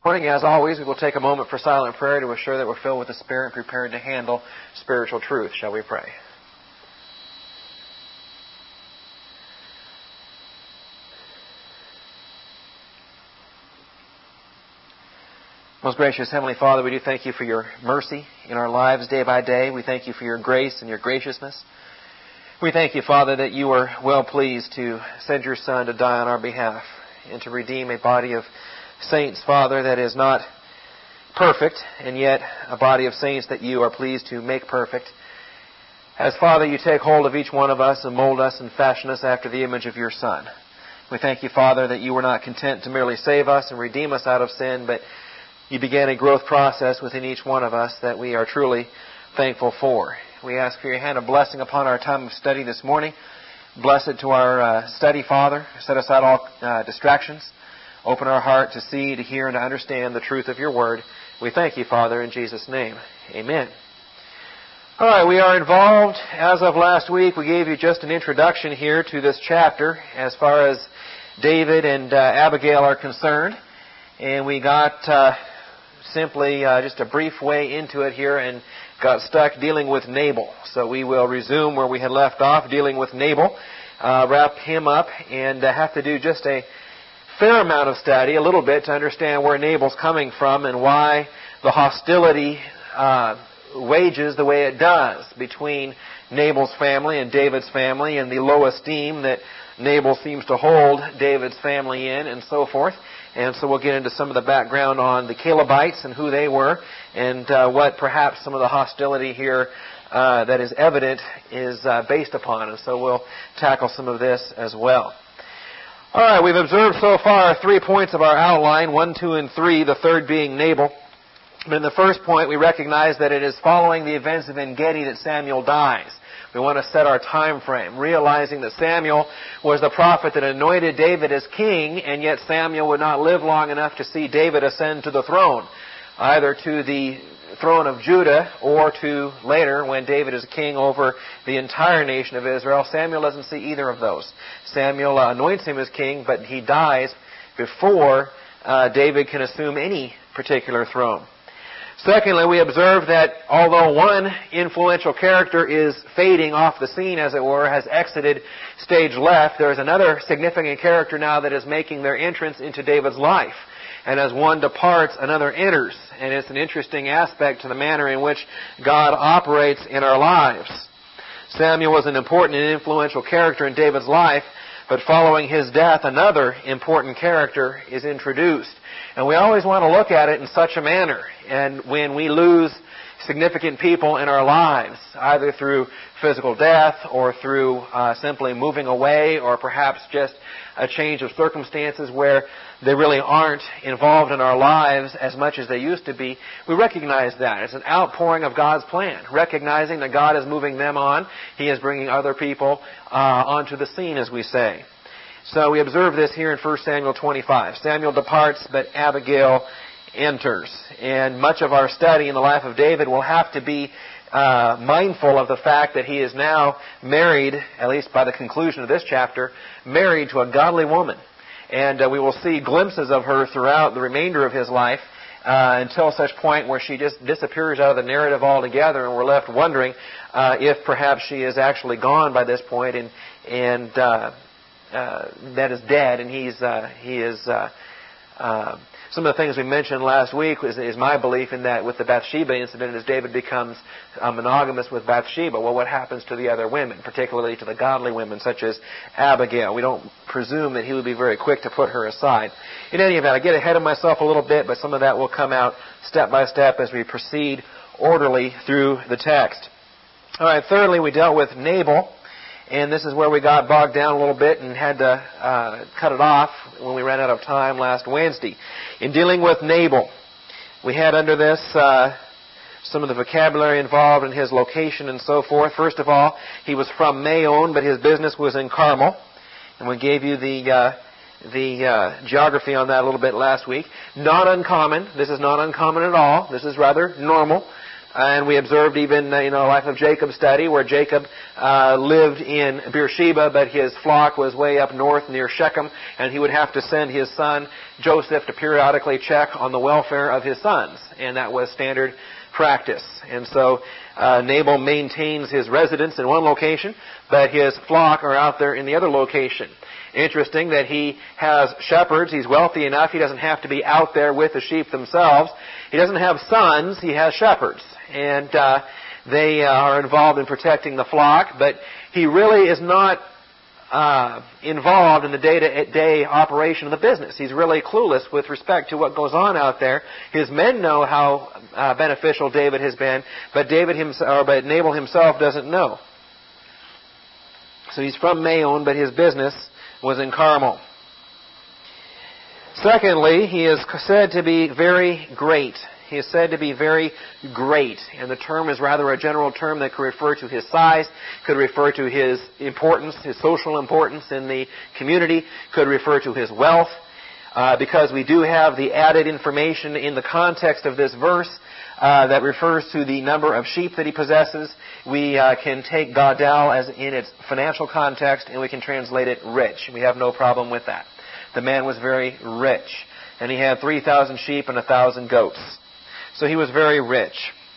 Morning, as always, we will take a moment for silent prayer to assure that we're filled with the Spirit and prepared to handle spiritual truth. Shall we pray? Most gracious Heavenly Father, we do thank you for your mercy in our lives day by day. We thank you for your grace and your graciousness. We thank you, Father, that you were well pleased to send your Son to die on our behalf and to redeem a body of saints, Father, that is not perfect, and yet a body of saints that you are pleased to make perfect. As, Father, you take hold of each one of us and mold us and fashion us after the image of your Son. We thank you, Father, that you were not content to merely save us and redeem us out of sin, but you began a growth process within each one of us that we are truly thankful for. We ask for your hand of blessing upon our time of study this morning. Bless it to our study, Father. Set aside all distractions. Open our heart to see, to hear, and to understand the truth of your word. We thank you, Father, in Jesus' name. Amen. All right, we are involved. As of last week, we gave you just an introduction here to this chapter as far as David and Abigail are concerned. And we got simply just a brief way into it here and got stuck dealing with Nabal. So we will resume where we had left off, dealing with Nabal, wrap him up, and have to do just a fair amount of study, a little bit, to understand where Nabal's coming from and why the hostility wages the way it does between Nabal's family and David's family, and the low esteem that Nabal seems to hold David's family in, and so forth. And so we'll get into some of the background on the Calebites and who they were, and what perhaps some of the hostility here that is evident is based upon. And so we'll tackle some of this as well. All right, we've observed so far 3 points of our outline, 1, 2, and 3, the third being Nabal. But in the first point, we recognize that it is following the events of En-Gedi that Samuel dies. We want to set our time frame, realizing that Samuel was the prophet that anointed David as king, and yet Samuel would not live long enough to see David ascend to the throne, either to the throne of Judah or to later when David is king over the entire nation of Israel. Samuel doesn't see either of those. Samuel anoints him as king, but he dies before David can assume any particular throne. Secondly, we observe that although one influential character is fading off the scene, as it were, has exited stage left, there is another significant character now that is making their entrance into David's life. And as one departs, another enters. And it's an interesting aspect to the manner in which God operates in our lives. Samuel was an important and influential character in David's life, but following his death, another important character is introduced. And we always want to look at it in such a manner. And when we lose significant people in our lives, either through physical death or through simply moving away, or perhaps just a change of circumstances where they really aren't involved in our lives as much as they used to be, we recognize that. It's an outpouring of God's plan, recognizing that God is moving them on. He is bringing other people onto the scene, as we say. So we observe this here in 1 Samuel 25. Samuel departs, but Abigail enters. And much of our study in the life of David will have to be mindful of the fact that he is now married, at least by the conclusion of this chapter, married to a godly woman. And we will see glimpses of her throughout the remainder of his life until such point where she just disappears out of the narrative altogether, and we're left wondering if perhaps she is actually gone by this point, and that is dead, and he is some of the things we mentioned last week is my belief in that with the Bathsheba incident, as David becomes monogamous with Bathsheba, well, what happens to the other women, particularly to the godly women such as Abigail? We don't presume that he would be very quick to put her aside. In any event, I get ahead of myself a little bit, but some of that will come out step by step as we proceed orderly through the text. All right, thirdly, we dealt with Nabal. And this is where we got bogged down a little bit and had to cut it off when we ran out of time last Wednesday. In dealing with Nabal, we had under this some of the vocabulary involved in his location and so forth. First of all, he was from Maon, but his business was in Carmel. And we gave you the geography on that a little bit last week. Not uncommon. This is not uncommon at all. This is rather normal And we observed even, the life of Jacob study, where Jacob lived in Beersheba, but his flock was way up north near Shechem, and he would have to send his son Joseph to periodically check on the welfare of his sons, and that was standard practice. And so Nabal maintains his residence in one location, but his flock are out there in the other location. Interesting that he has shepherds. He's wealthy enough. He doesn't have to be out there with the sheep themselves. He doesn't have sons. He has shepherds. And they are involved in protecting the flock. But he really is not involved in the day-to-day operation of the business. He's really clueless with respect to what goes on out there. His men know how beneficial David has been, but Nabal himself doesn't know. So he's from Maon, but his business was in Carmel. Secondly, he is said to be very great. He is said to be very great. And the term is rather a general term that could refer to his size, could refer to his importance, his social importance in the community, could refer to his wealth. Because we do have the added information in the context of this verse that refers to the number of sheep that he possesses, we can take Gadol as in its financial context, and we can translate it rich. We have no problem with that. The man was very rich, and he had 3,000 sheep and 1,000 goats. So he was very rich.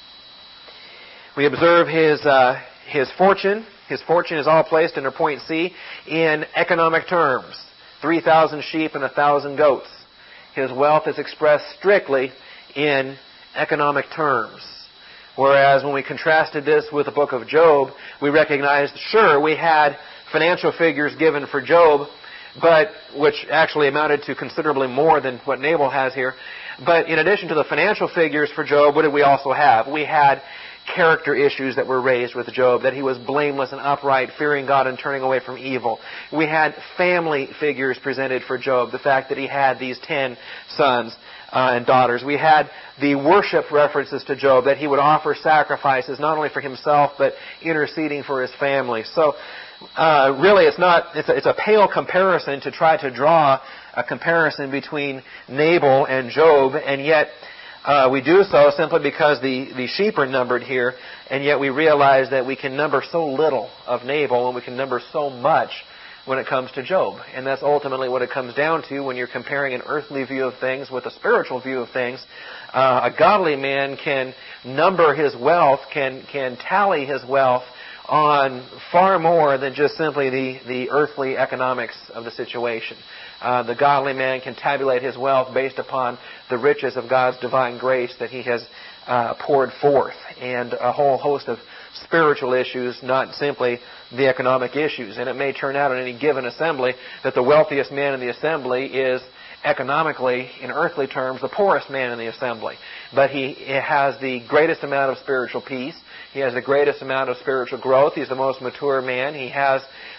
We observe his fortune. His fortune is all placed under point C in economic terms. 3,000 sheep and 1,000 goats. His wealth is expressed strictly in economic terms. Whereas when we contrasted this with the book of Job, we recognized, sure, we had financial figures given for Job, but which actually amounted to considerably more than what Nabal has here. But in addition to the financial figures for Job, what did we also have? We had character issues that were raised with Job, that he was blameless and upright, fearing God and turning away from evil. We had family figures presented for Job, the fact that he had these 10 sons and daughters. We had the worship references to Job, that he would offer sacrifices not only for himself, but interceding for his family. So really it's a pale comparison to try to draw a comparison between Nabal and Job, and yet we do so simply because the sheep are numbered here, and yet we realize that we can number so little of Nabal and we can number so much when it comes to Job. And that's ultimately what it comes down to when you're comparing an earthly view of things with a spiritual view of things. A godly man can number his wealth, can tally his wealth on far more than just simply the earthly economics of the situation. The godly man can tabulate his wealth based upon the riches of God's divine grace that he has poured forth, and a whole host of spiritual issues, not simply the economic issues. And it may turn out in any given assembly that the wealthiest man in the assembly is economically, in earthly terms, the poorest man in the assembly. But he has the greatest amount of spiritual peace. He has the greatest amount of spiritual growth. He's the most mature man. He has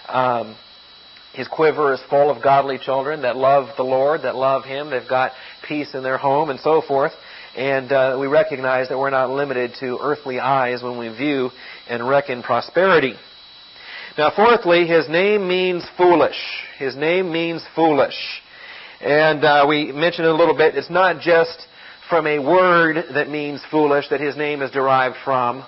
his quiver is full of godly children that love the Lord, that love Him. They've got peace in their home and so forth. And we recognize that we're not limited to earthly eyes when we view and reckon prosperity. Now, fourthly, his name means foolish. His name means foolish. And we mentioned it a little bit. It's not just from a word that means foolish that his name is derived from.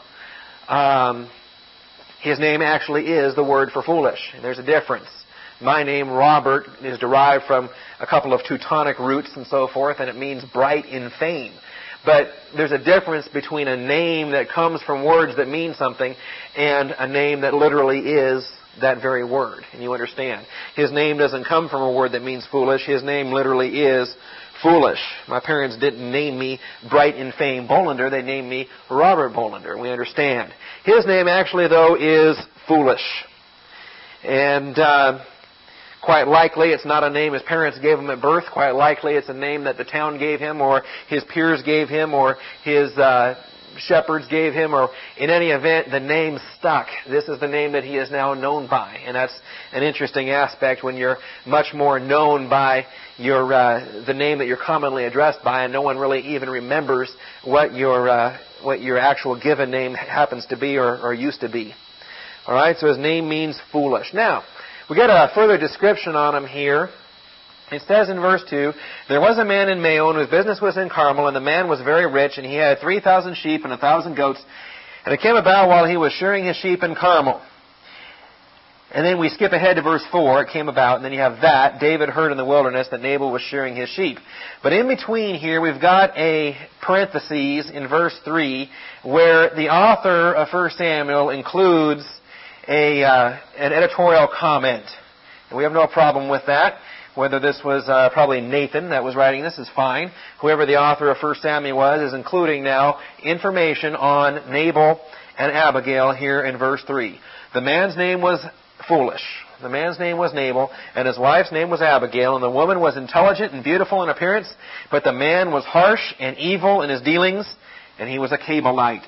His name actually is the word for foolish. And there's a difference. My name, Robert, is derived from a couple of Teutonic roots and so forth, and it means bright in fame. But there's a difference between a name that comes from words that mean something and a name that literally is that very word. And you understand. His name doesn't come from a word that means foolish. His name literally is foolish. My parents didn't name me Bright in Fame Bolander. They named me Robert Bolander. We understand. His name actually, though, is foolish. And quite likely it's not a name his parents gave him at birth. Quite likely it's a name that the town gave him, or his peers gave him, or his shepherds gave him, or in any event, the name stuck. This is the name that he is now known by. And that's an interesting aspect when you're much more known by the name that you're commonly addressed by, and no one really even remembers what your actual given name happens to be or used to be. All right, so his name means foolish. Now, we get a further description on him here It says in verse 2, there was a man in Maon whose business was in Carmel, and the man was very rich, and he had 3,000 sheep and 1,000 goats. And it came about while he was shearing his sheep in Carmel. And then we skip ahead to verse 4, it came about, and then you have that. David heard in the wilderness that Nabal was shearing his sheep. But in between here, we've got a parenthesis in verse 3, where the author of 1 Samuel includes an editorial comment. And we have no problem with that. Whether this was probably Nathan that was writing this is fine. Whoever the author of 1 Samuel was is including now information on Nabal and Abigail here in verse 3. The man's name was foolish. The man's name was Nabal, and his wife's name was Abigail, and the woman was intelligent and beautiful in appearance, but the man was harsh and evil in his dealings, and he was a Calebite.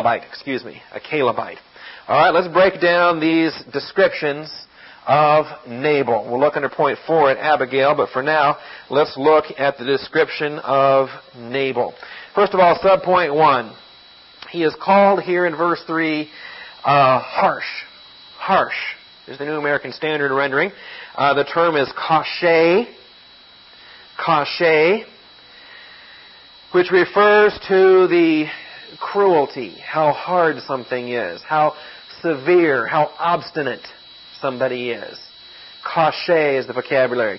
All right, let's break down these descriptions of Nabal. We'll look under point 4 at Abigail, but for now, let's look at the description of Nabal. First of all, subpoint 1. He is called here in verse 3 harsh. Harsh is the New American Standard rendering. The term is kashay, which refers to the cruelty, how hard something is, how severe, how obstinate somebody is. Kashay is the vocabulary.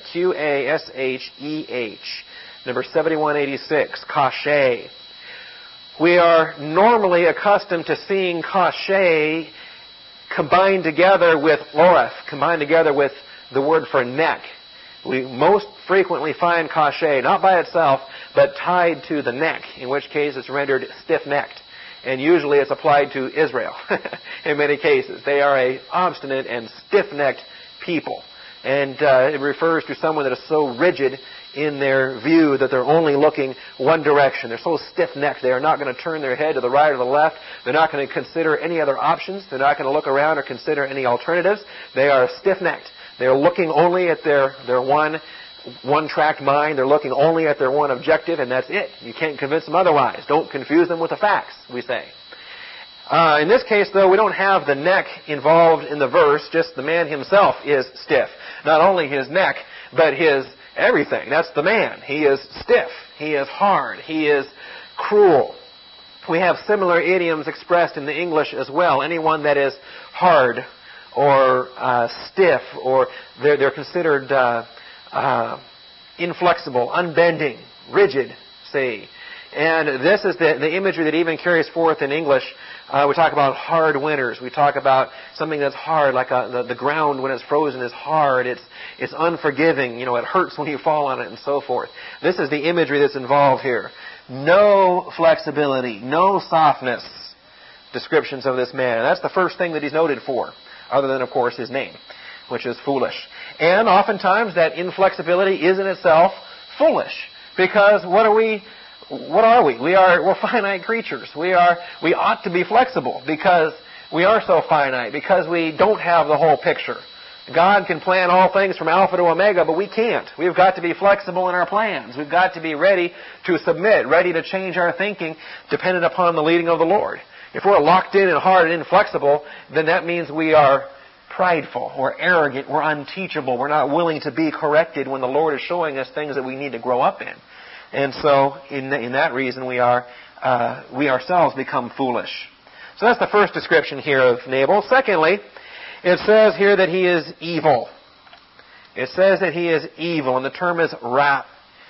Qasheh. Number 7186. Kashay. We are normally accustomed to seeing kashay combined together with loreth, combined together with the word for neck. We most frequently find kashay not by itself, but tied to the neck, in which case it's rendered stiff-necked. And usually it's applied to Israel in many cases. They are a obstinate and stiff-necked people. And it refers to someone that is so rigid in their view that they're only looking one direction. They're so stiff-necked they are not going to turn their head to the right or the left. They're not going to consider any other options. They're not going to look around or consider any alternatives. They are stiff-necked. They're looking only at their one-track mind. They're looking only at their one objective, and that's it. You can't convince them otherwise. Don't confuse them with the facts, we say. In this case, though, we don't have the neck involved in the verse. Just the man himself is stiff. Not only his neck, but his everything. That's the man. He is stiff. He is hard. He is cruel. We have similar idioms expressed in the English as well. Anyone that is hard or stiff, or they're considered inflexible, unbending, rigid, say. And this is the imagery that even carries forth in English. We talk about hard winters. We talk about something that's hard, like the ground when it's frozen is hard. It's unforgiving. You know, it hurts when you fall on it, and so forth. This is the imagery that's involved here. No flexibility, no softness. Descriptions of this man. And that's the first thing that he's noted for, other than, of course, his name, which is foolish. And oftentimes that inflexibility is in itself foolish, because what are we? We're finite creatures. We ought to be flexible because we are so finite, because we don't have the whole picture. God can plan all things from Alpha to Omega, but we can't. We've got to be flexible in our plans. We've got to be ready to submit, ready to change our thinking, dependent upon the leading of the Lord. If we're locked in and hard and inflexible, then that means we are prideful, we're arrogant, we're unteachable, we're not willing to be corrected when the Lord is showing us things that we need to grow up in. And so, in that reason, we ourselves become foolish. So that's the first description here of Nabal. Secondly, it says here that he is evil. It says that he is evil, and the term is ra,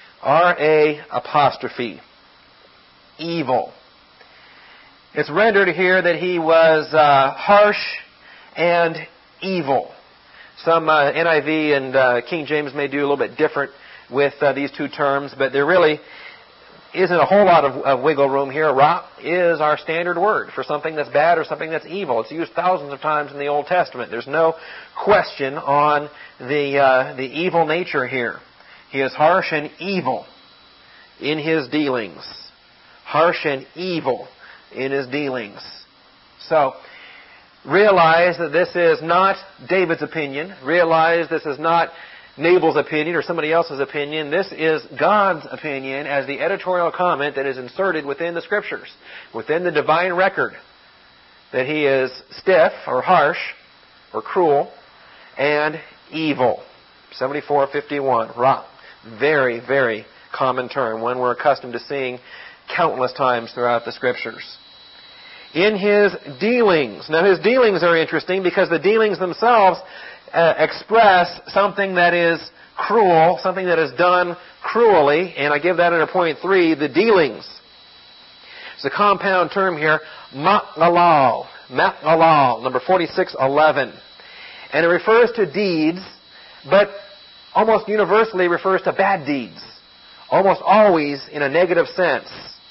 R-A'. Evil. It's rendered here that he was harsh and evil. Some NIV and King James may do a little bit different with these two terms, but there really isn't a whole lot of wiggle room here. Ra is our standard word for something that's bad or something that's evil. It's used thousands of times in the Old Testament. There's no question on the evil nature here. He is harsh and evil in his dealings. Harsh and evil in his dealings. So, realize that this is not David's opinion. Realize this is not Nabal's opinion or somebody else's opinion. This is God's opinion as the editorial comment that is inserted within the Scriptures, within the divine record, that he is stiff or harsh or cruel and evil. 74:51, Ra. Very, very common term, one we're accustomed to seeing countless times throughout the Scriptures. In his dealings. Now his dealings are interesting because the dealings themselves express something that is cruel, something that is done cruelly, and I give that under point 3, the dealings. It's a compound term here, ma'alal, number 4611. And it refers to deeds, but almost universally refers to bad deeds. Almost always in a negative sense.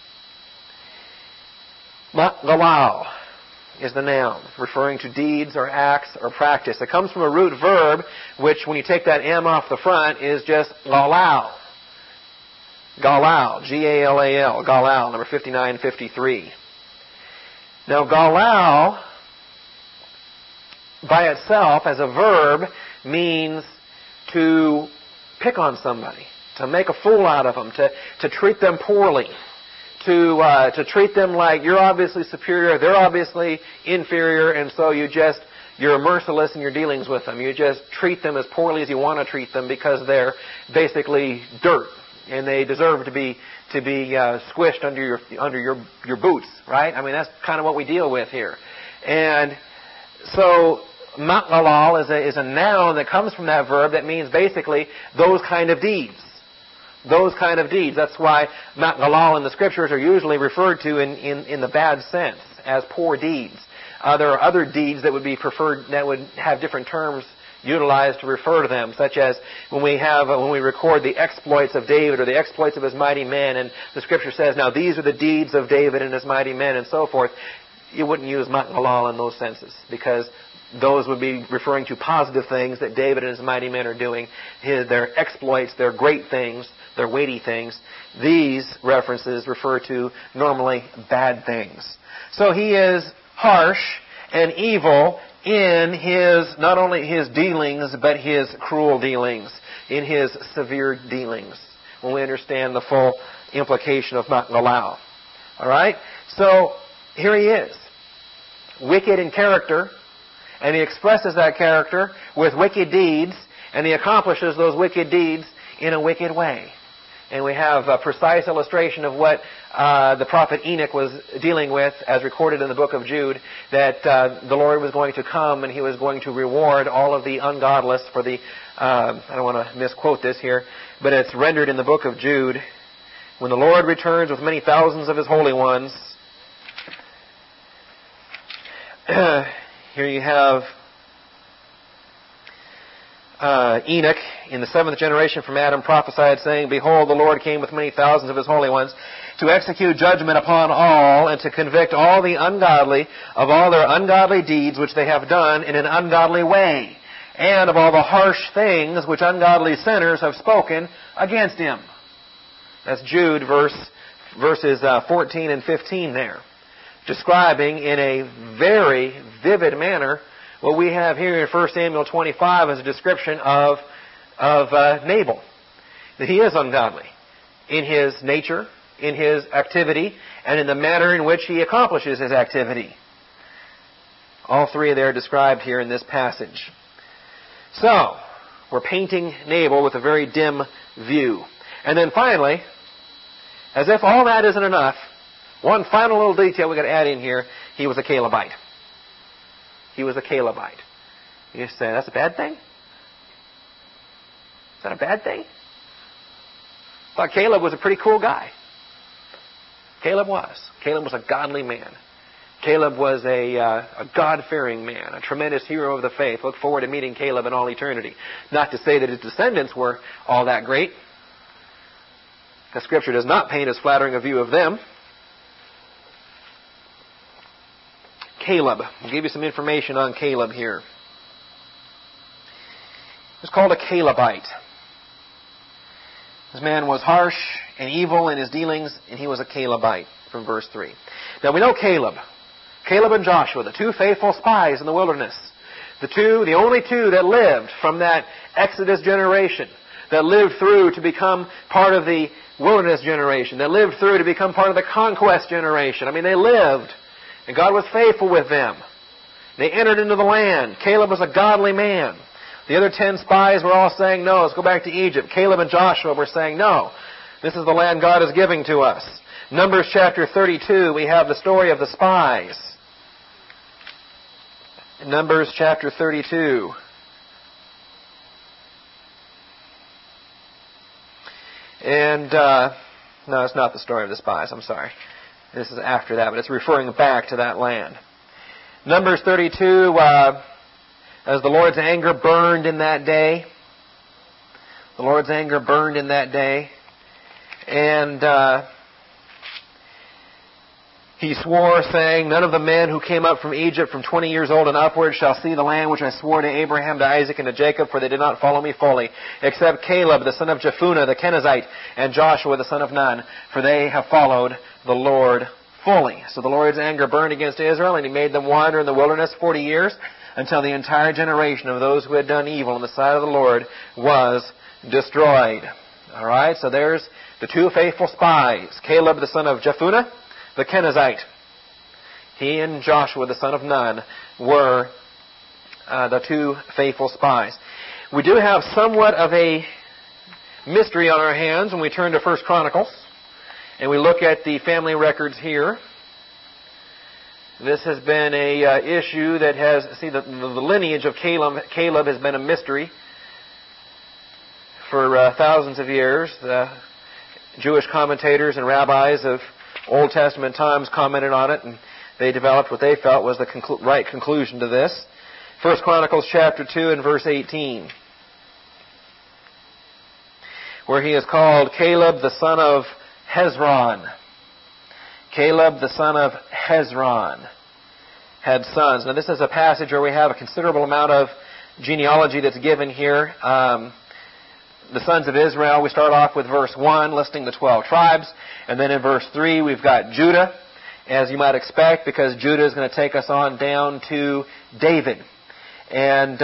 Ma'alal is the noun, referring to deeds or acts or practice. It comes from a root verb, which when you take that M off the front is just galal. Galal, G-A-L-A-L, galal, number 5953. Now galal, by itself, as a verb, means to pick on somebody, to make a fool out of them, to treat them poorly, to treat them like you're obviously superior, they're obviously inferior, and so you're merciless in your dealings with them. You just treat them as poorly as you want to treat them because they're basically dirt, and they deserve to be squished under your boots, right? I mean, that's kind of what we deal with here. And so ma'alal is a noun that comes from that verb that means basically those kind of deeds. Those kind of deeds. That's why ma'alal in the Scriptures are usually referred to in the bad sense as poor deeds. There are other deeds that would be preferred, that would have different terms utilized to refer to them, such as when we record the exploits of David or the exploits of his mighty men, and the Scripture says, now these are the deeds of David and his mighty men, and so forth. You wouldn't use ma'alal in those senses, because those would be referring to positive things that David and his mighty men are doing, their exploits, their great things, their weighty things. These references refer to normally bad things. So he is harsh and evil in not only his dealings, but his cruel dealings, in his severe dealings, when we understand the full implication of ma'alal. All right? So here he is, wicked in character, and he expresses that character with wicked deeds, and he accomplishes those wicked deeds in a wicked way. And we have a precise illustration of what the prophet Enoch was dealing with, as recorded in the book of Jude, that the Lord was going to come and he was going to reward all of the ungodless for the, I don't want to misquote this here, but it's rendered in the book of Jude, when the Lord returns with many thousands of his holy ones. Here you have Enoch, in the 7th generation from Adam, prophesied, saying, behold, the Lord came with many thousands of his holy ones to execute judgment upon all and to convict all the ungodly of all their ungodly deeds which they have done in an ungodly way, and of all the harsh things which ungodly sinners have spoken against him. That's Jude verses 14 and 15 there, describing in a very vivid manner what we have here in 1 Samuel 25 as a description of Nabal, that he is ungodly in his nature, in his activity, and in the manner in which he accomplishes his activity. All three there are described here in this passage. So, we're painting Nabal with a very dim view. And then finally, as if all that isn't enough, one final little detail we've got to add in here, he was a Calebite. He was a Calebite. You say, that's a bad thing? Is that a bad thing? I thought Caleb was a pretty cool guy. Caleb was. Caleb was a godly man. Caleb was a God-fearing man, a tremendous hero of the faith. Look forward to meeting Caleb in all eternity. Not to say that his descendants were all that great. The Scripture does not paint as flattering a view of them. Caleb. I'll give you some information on Caleb here. He was called a Calebite. This man was harsh and evil in his dealings, and he was a Calebite, from verse 3. Now we know Caleb. Caleb and Joshua, the two faithful spies in the wilderness. The only two that lived from that Exodus generation, that lived through to become part of the wilderness generation, that lived through to become part of the conquest generation. I mean, they lived, and God was faithful with them. They entered into the land. Caleb was a godly man. The other 10 spies were all saying, no, let's go back to Egypt. Caleb and Joshua were saying, no, this is the land God is giving to us. Numbers chapter 32, we have the story of the spies. Numbers chapter 32. And, no, it's not the story of the spies, I'm sorry. This is after that, but it's referring back to that land. Numbers 32, as the Lord's anger burned in that day. The Lord's anger burned in that day. And he swore, saying, none of the men who came up from Egypt from 20 years old and upward shall see the land which I swore to Abraham, to Isaac, and to Jacob, for they did not follow me fully, except Caleb, the son of Jephunneh, the Kenizzite, and Joshua, the son of Nun, for they have followed the Lord fully. So the Lord's anger burned against Israel, and he made them wander in the wilderness 40 years, until the entire generation of those who had done evil in the sight of the Lord was destroyed. All right, so there's the two faithful spies, Caleb, the son of Jephunneh, the Kenizzite. He and Joshua, the son of Nun, were the two faithful spies. We do have somewhat of a mystery on our hands when we turn to 1 Chronicles and we look at the family records here. This has been a issue that has, the lineage of Caleb has been a mystery for thousands of years. The Jewish commentators and rabbis of Old Testament times commented on it, and they developed what they felt was the right conclusion to this. 1 Chronicles chapter 2 and verse 18, where he is called Caleb the son of Hezron. Caleb the son of Hezron had sons. Now this is a passage where we have a considerable amount of genealogy that's given here. The sons of Israel, we start off with verse 1, listing the 12 tribes. And then in verse 3, we've got Judah, as you might expect, because Judah is going to take us on down to David. And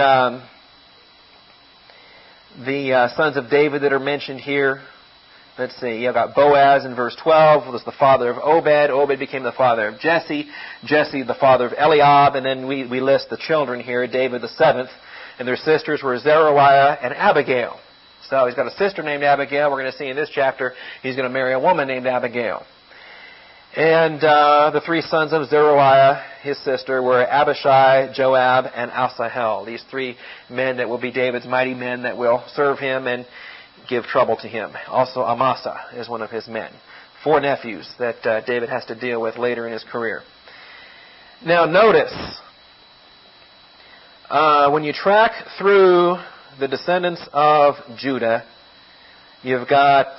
the sons of David that are mentioned here, let's see, you've got Boaz in verse 12, who was the father of Obed. Obed became the father of Jesse. Jesse, the father of Eliab. And then we list the children here, David the seventh. And their sisters were Zeruiah and Abigail. So he's got a sister named Abigail. We're going to see in this chapter he's going to marry a woman named Abigail. And the three sons of Zeruiah, his sister, were Abishai, Joab, and Asahel. These three men that will be David's mighty men that will serve him and give trouble to him. Also Amasa is one of his men. 4 nephews that David has to deal with later in his career. Now notice, when you track through the descendants of Judah, you've got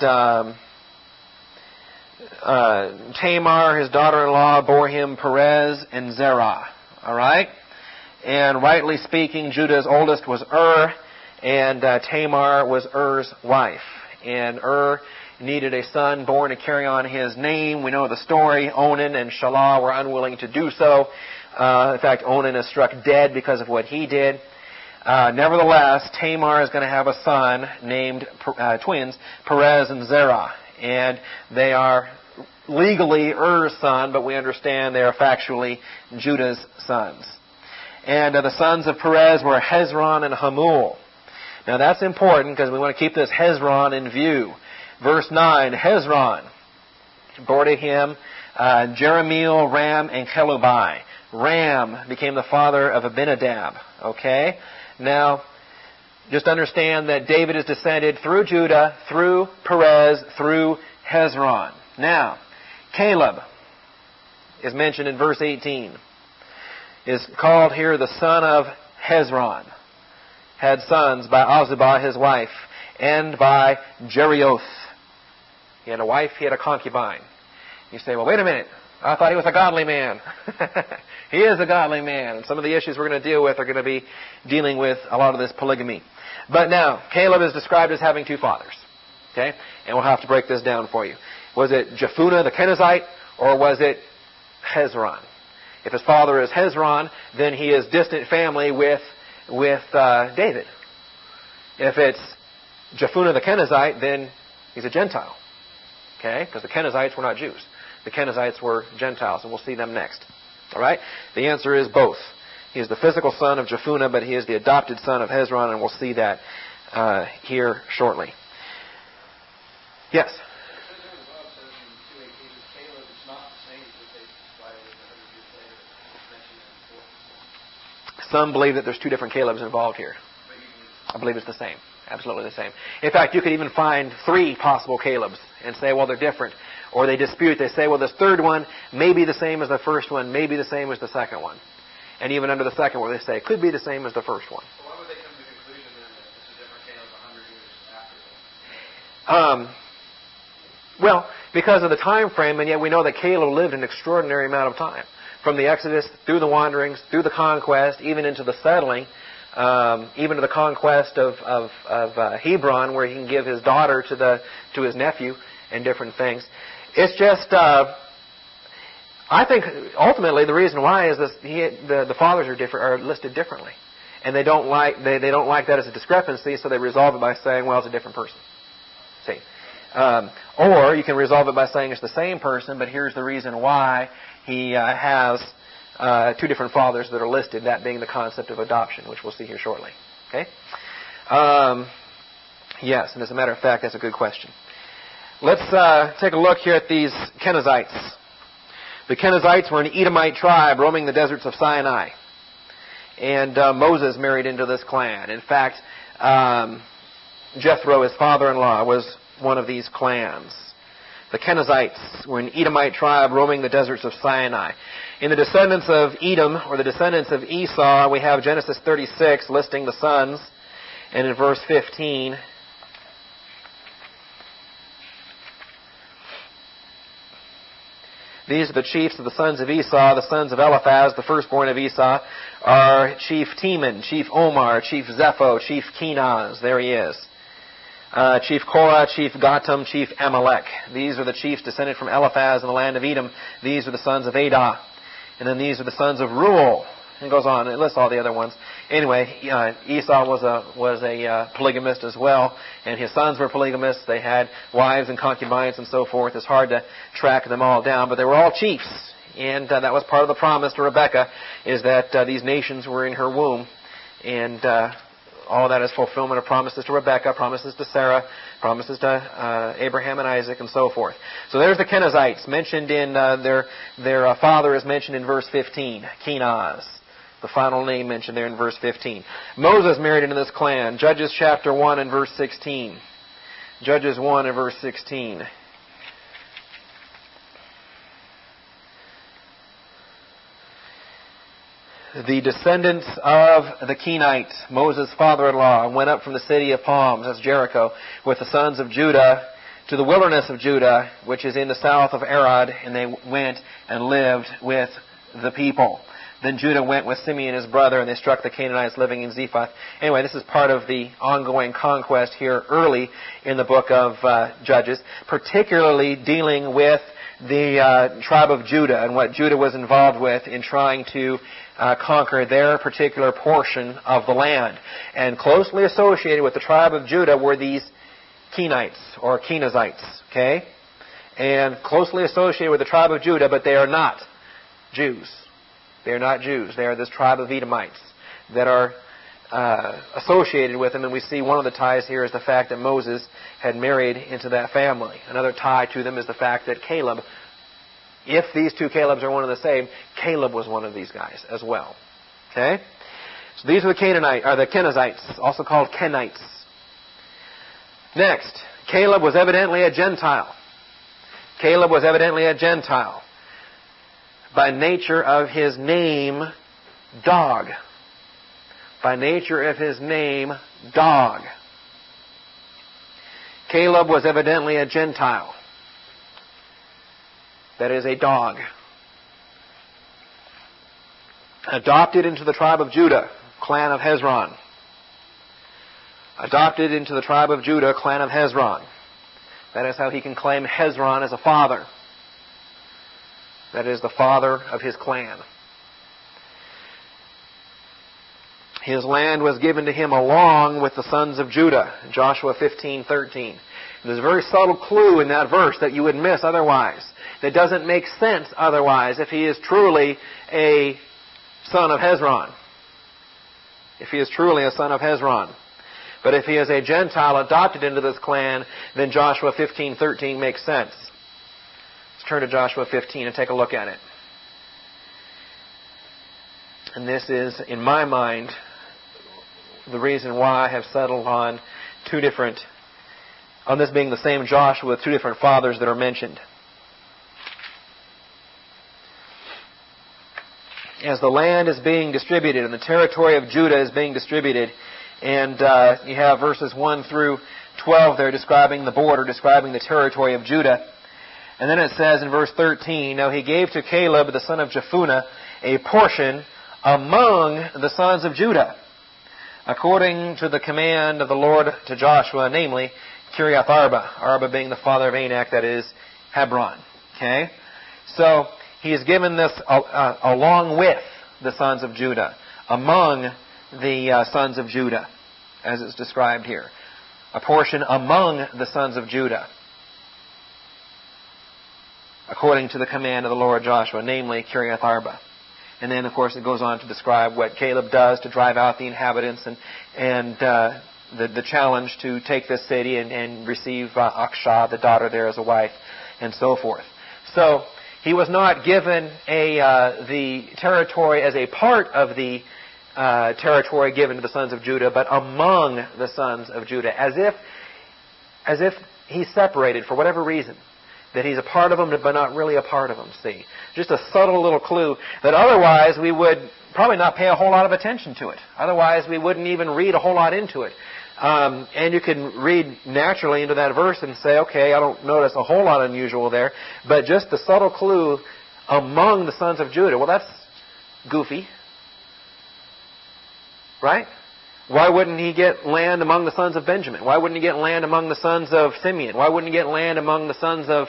Tamar, his daughter-in-law, bore him Perez and Zerah. All right? And rightly speaking, Judah's oldest was and Tamar was Er's wife. And needed a son born to carry on his name. We know the story. Onan and Shelah were unwilling to do so. In fact, Onan is struck dead because of what he did. Nevertheless, Tamar is going to have a son named twins, Perez and Zerah. And they are legally Er's son, but we understand they are factually Judah's sons. And the sons of Perez were Hezron and Hamul. Now that's important because we want to keep this Hezron in view. Verse 9, Hezron bore to him Jerahmeel, Ram, and Chelubai. Ram became the father of Abinadab. Okay? Now, just understand that David is descended through Judah, through Perez, through Hezron. Now, Caleb is mentioned in verse 18. Is called here the son of Hezron. Had sons by Azubah, his wife, and by Jerioth. He had a wife, he had a concubine. You say, well, wait a minute. I thought he was a godly man. He is a godly man. And some of the issues we're going to deal with are going to be dealing with a lot of this polygamy. But now, Caleb is described as having 2 fathers. Okay? And we'll have to break this down for you. Was it Jephunneh the Kenizzite, or was it Hezron? If his father is Hezron, then he is distant family with David. If it's Jephunneh the Kenizzite, then he's a Gentile. Okay? Because the Kenizzites were not Jews. The Kenizzites were Gentiles, and we'll see them next. All right? The answer is both. He is the physical son of Jephunneh, but he is the adopted son of Hezron, and we'll see that here shortly. Yes? Some believe that there's two different Calebs involved here. I believe it's the same. Absolutely the same. In fact, you could even find three possible Calebs and say, well, they're different. Or they dispute. They say, well, this third one may be the same as the first one, may be the same as the second one. And even under the second one, they say it could be the same as the first one. So why would they come to the conclusion then that it's a different Caleb 100 years after them? Well, because of the time frame, and yet we know that Caleb lived an extraordinary amount of time. From the Exodus, through the wanderings, through the conquest, even into the settling, even to the conquest of Hebron, where he can give his daughter to his nephew and different things. It's just, I think, ultimately the reason why is this: the fathers are listed differently, and they don't like that as a discrepancy, so they resolve it by saying, well, it's a different person. See. Or you can resolve it by saying it's the same person, but here's the reason why he has two different fathers that are listed, that being the concept of adoption, which we'll see here shortly. Okay? Yes, and as a matter of fact, that's a good question. Let's take a look here at these Kenizzites. The Kenizzites were an Edomite tribe roaming the deserts of Sinai. And Moses married into this clan. In fact, Jethro, his father-in-law, was one of these clans. The Kenizzites were an Edomite tribe roaming the deserts of Sinai. In the descendants of Edom, or the descendants of Esau, we have Genesis 36 listing the sons. And in verse 15, these are the chiefs of the sons of Esau. The sons of Eliphaz, the firstborn of Esau, are Chief Teman, Chief Omar, Chief Zepho, Chief Kenaz. There he is. Chief Korah, Chief Gatam, Chief Amalek. These are the chiefs descended from Eliphaz in the land of Edom. These are the sons of Adah. And then these are the sons of Reuel. And it goes on. It lists all the other ones. Anyway, Esau was a polygamist as well. And his sons were polygamists. They had wives and concubines and so forth. It's hard to track them all down. But they were all chiefs. And that was part of the promise to Rebekah, is that these nations were in her womb. And all of that is fulfillment of promises to Rebekah, promises to Sarah, promises to Abraham and Isaac, and so forth. So there's the Kenizzites mentioned in their father is mentioned in verse 15, Kenaz. The final name mentioned there in verse 15. Moses married into this clan. Judges chapter 1 and verse 16. Judges 1 and verse 16. The descendants of the Kenites, Moses' father-in-law, went up from the city of Palms, that's Jericho, with the sons of Judah to the wilderness of Judah, which is in the south of Arad, and they went and lived with the people. Then Judah went with Simeon his brother, and they struck the Canaanites living in Zephath. Anyway, this is part of the ongoing conquest here early in the book of Judges, particularly dealing with the tribe of Judah and what Judah was involved with in trying to conquer their particular portion of the land. And closely associated with the tribe of Judah were these Kenites or Kenizzites. Okay? And closely associated with the tribe of Judah, but they are not Jews. They are not Jews. They are this tribe of Edomites that are associated with them. And we see one of the ties here is the fact that Moses had married into that family. Another tie to them is the fact that Caleb, if these two Calebs are one and the same, Caleb was one of these guys as well. Okay? So these are the Kenizzites, also called Kenites. Next, Caleb was evidently a Gentile. Caleb was evidently a Gentile. By nature of his name, Dog. By nature of his name, Dog. Caleb was evidently a Gentile. That is a dog. Adopted into the tribe of Judah, clan of Hezron. Adopted into the tribe of Judah, clan of Hezron. That is how he can claim Hezron as a father. That is the father of his clan. His land was given to him along with the sons of Judah, Joshua 15:13. There's a very subtle clue in that verse that you would miss otherwise. That doesn't make sense otherwise if he is truly a son of Hezron. if he is truly a son of Hezron. But if he is a Gentile adopted into this clan, then Joshua 15:13 makes sense. Let's turn to Joshua 15 and take a look at it. And this is, in my mind, the reason why I have settled on this being the same Joshua with two different fathers that are mentioned. As the land is being distributed and the territory of Judah is being distributed, and you have verses 1 through 12 there describing the border, describing the territory of Judah. And then it says in verse 13, "Now he gave to Caleb, the son of Jephunneh, a portion among the sons of Judah, according to the command of the Lord to Joshua, namely Kiriath Arba," Arba being the father of Anak, that is Hebron. Okay? So he is given this along with the sons of Judah, among the sons of Judah, as it's described here. A portion among the sons of Judah, according to the command of the Lord Joshua, namely Kiriath Arba. And then, of course, it goes on to describe what Caleb does to drive out the inhabitants and the challenge to take this city and receive Akshah, the daughter there, as a wife, and so forth. So he was not given the territory as a part of the territory given to the sons of Judah, but among the sons of Judah, as if he's separated for whatever reason. That he's a part of them, but not really a part of them, see. Just a subtle little clue that otherwise we would probably not pay a whole lot of attention to it. Otherwise we wouldn't even read a whole lot into it. And you can read naturally into that verse and say, okay, I don't notice a whole lot unusual there, but just the subtle clue, among the sons of Judah. Well, that's goofy. Right? Why wouldn't he get land among the sons of Benjamin? Why wouldn't he get land among the sons of Simeon? Why wouldn't he get land among the sons of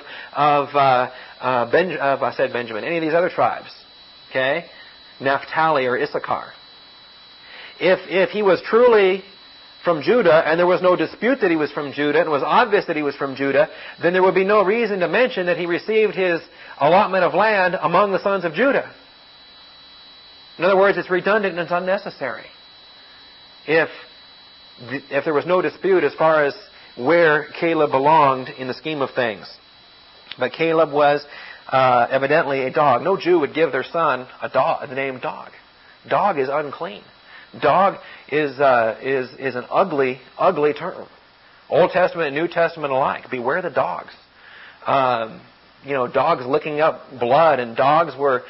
I said Benjamin, any of these other tribes? Okay? Naphtali or Issachar. If he was truly from Judah, and there was no dispute that he was from Judah, and it was obvious that he was from Judah, then there would be no reason to mention that he received his allotment of land among the sons of Judah. In other words, it's redundant and it's unnecessary. If there was no dispute as far as where Caleb belonged in the scheme of things. But Caleb was evidently a dog. No Jew would give their son the name dog. Dog is unclean. Dog is an ugly, ugly term. Old Testament and New Testament alike. Beware the dogs. Dogs licking up blood, and dogs were.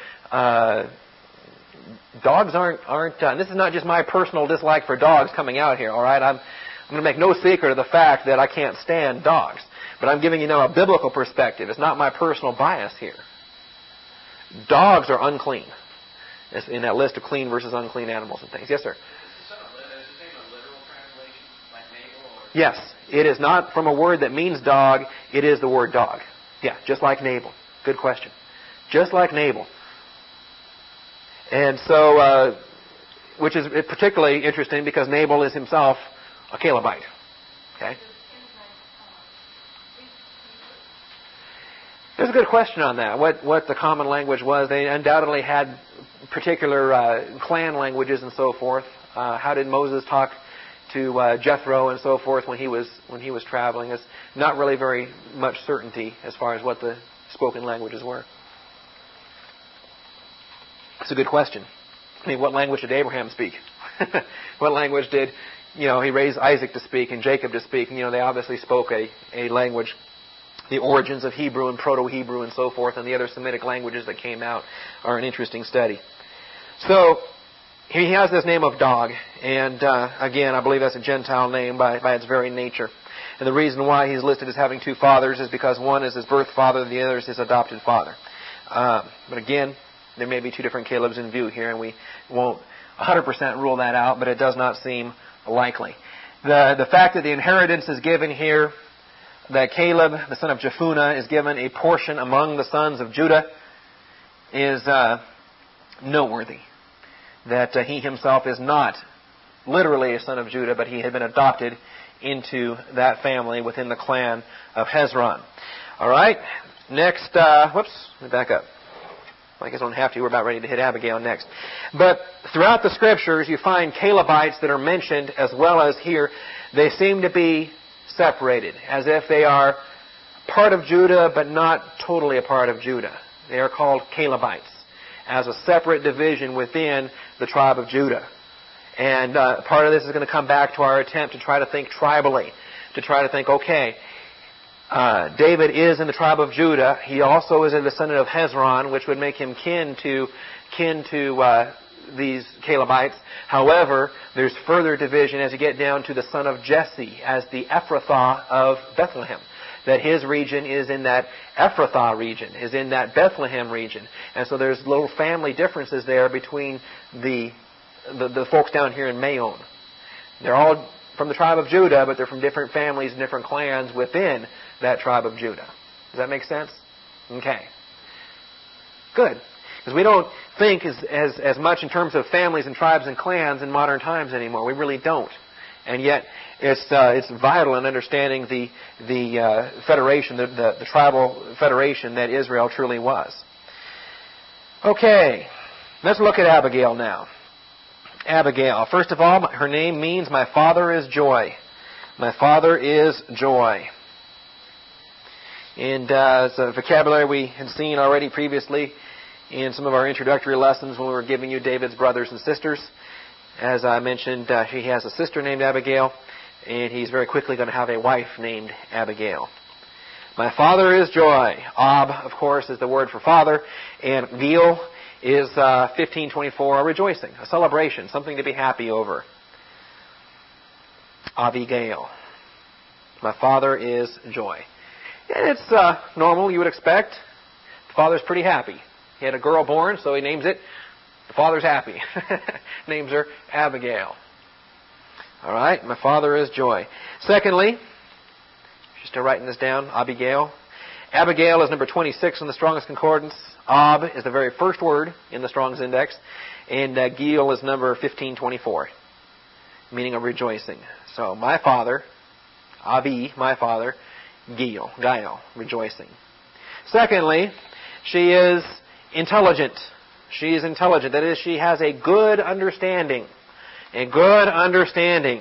Dogs aren't. This is not just my personal dislike for dogs coming out here. All right, I'm going to make no secret of the fact that I can't stand dogs, but I'm giving you now a biblical perspective. It's not my personal bias here. Dogs are unclean. It's in that list of clean versus unclean animals and things. Yes, sir. Is this a literal translation, like Nabal? Or? Yes, it is not from a word that means dog. It is the word dog. Yeah, just like Nabal. Good question. Just like Nabal. And so, which is particularly interesting because Nabal is himself a Calebite. Okay? There's a good question on that. What the common language was. They undoubtedly had particular clan languages and so forth. How did Moses talk to Jethro and so forth when he was traveling? It's not really very much certainty as far as what the spoken languages were. It's a good question. I mean, what language did Abraham speak? What language did, he raised Isaac to speak and Jacob to speak? And, they obviously spoke a language. The origins of Hebrew and Proto-Hebrew and so forth and the other Semitic languages that came out are an interesting study. So, he has this name of dog. And, again, I believe that's a Gentile name by its very nature. And the reason why he's listed as having two fathers is because one is his birth father and the other is his adopted father. But again, there may be two different Calebs in view here, and we won't 100% rule that out, but it does not seem likely. The fact that the inheritance is given here, that Caleb, the son of Jephunneh, is given a portion among the sons of Judah, is noteworthy. That he himself is not literally a son of Judah, but he had been adopted into that family within the clan of Hezron. All right, next, let me back up. I guess I don't have to. We're about ready to hit Abigail next. But throughout the Scriptures, you find Calebites that are mentioned as well as here. They seem to be separated, as if they are part of Judah, but not totally a part of Judah. They are called Calebites, as a separate division within the tribe of Judah. And part of this is going to come back to our attempt to try to think tribally, to try to think, okay, David is in the tribe of Judah. He also is a descendant of Hezron, which would make him kin to these Calebites. However, there's further division as you get down to the son of Jesse as the Ephrathah of Bethlehem. That his region is in that Ephrathah region, is in that Bethlehem region. And so there's little family differences there between the folks down here in Maon. They're all from the tribe of Judah, but they're from different families and different clans within that tribe of Judah. Does that make sense? Okay. Good. Because we don't think as much in terms of families and tribes and clans in modern times anymore. We really don't. And yet, it's vital in understanding the federation, the tribal federation that Israel truly was. Okay. Let's look at Abigail now. Abigail. First of all, her name means my father is joy. My father is joy. And it's a vocabulary we had seen already previously in some of our introductory lessons when we were giving you David's brothers and sisters. As I mentioned, he has a sister named Abigail, and he's very quickly going to have a wife named Abigail. My father is joy. Ab, of course, is the word for father, and Gil is 1524, a rejoicing, a celebration, something to be happy over. Abigail. My father is joy. And it's normal, you would expect. The father's pretty happy. He had a girl born, so he names it. The father's happy. Names her Abigail. All right, my father is joy. Secondly, you're still writing this down, Abigail. Abigail is number 26 in the Strong's Concordance. Ab is the very first word in the Strong's Index. And Gil is number 1524, meaning a rejoicing. So my father, Abi, my father, Gil, rejoicing. Secondly, she is intelligent. She is intelligent. That is, she has a good understanding. A good understanding.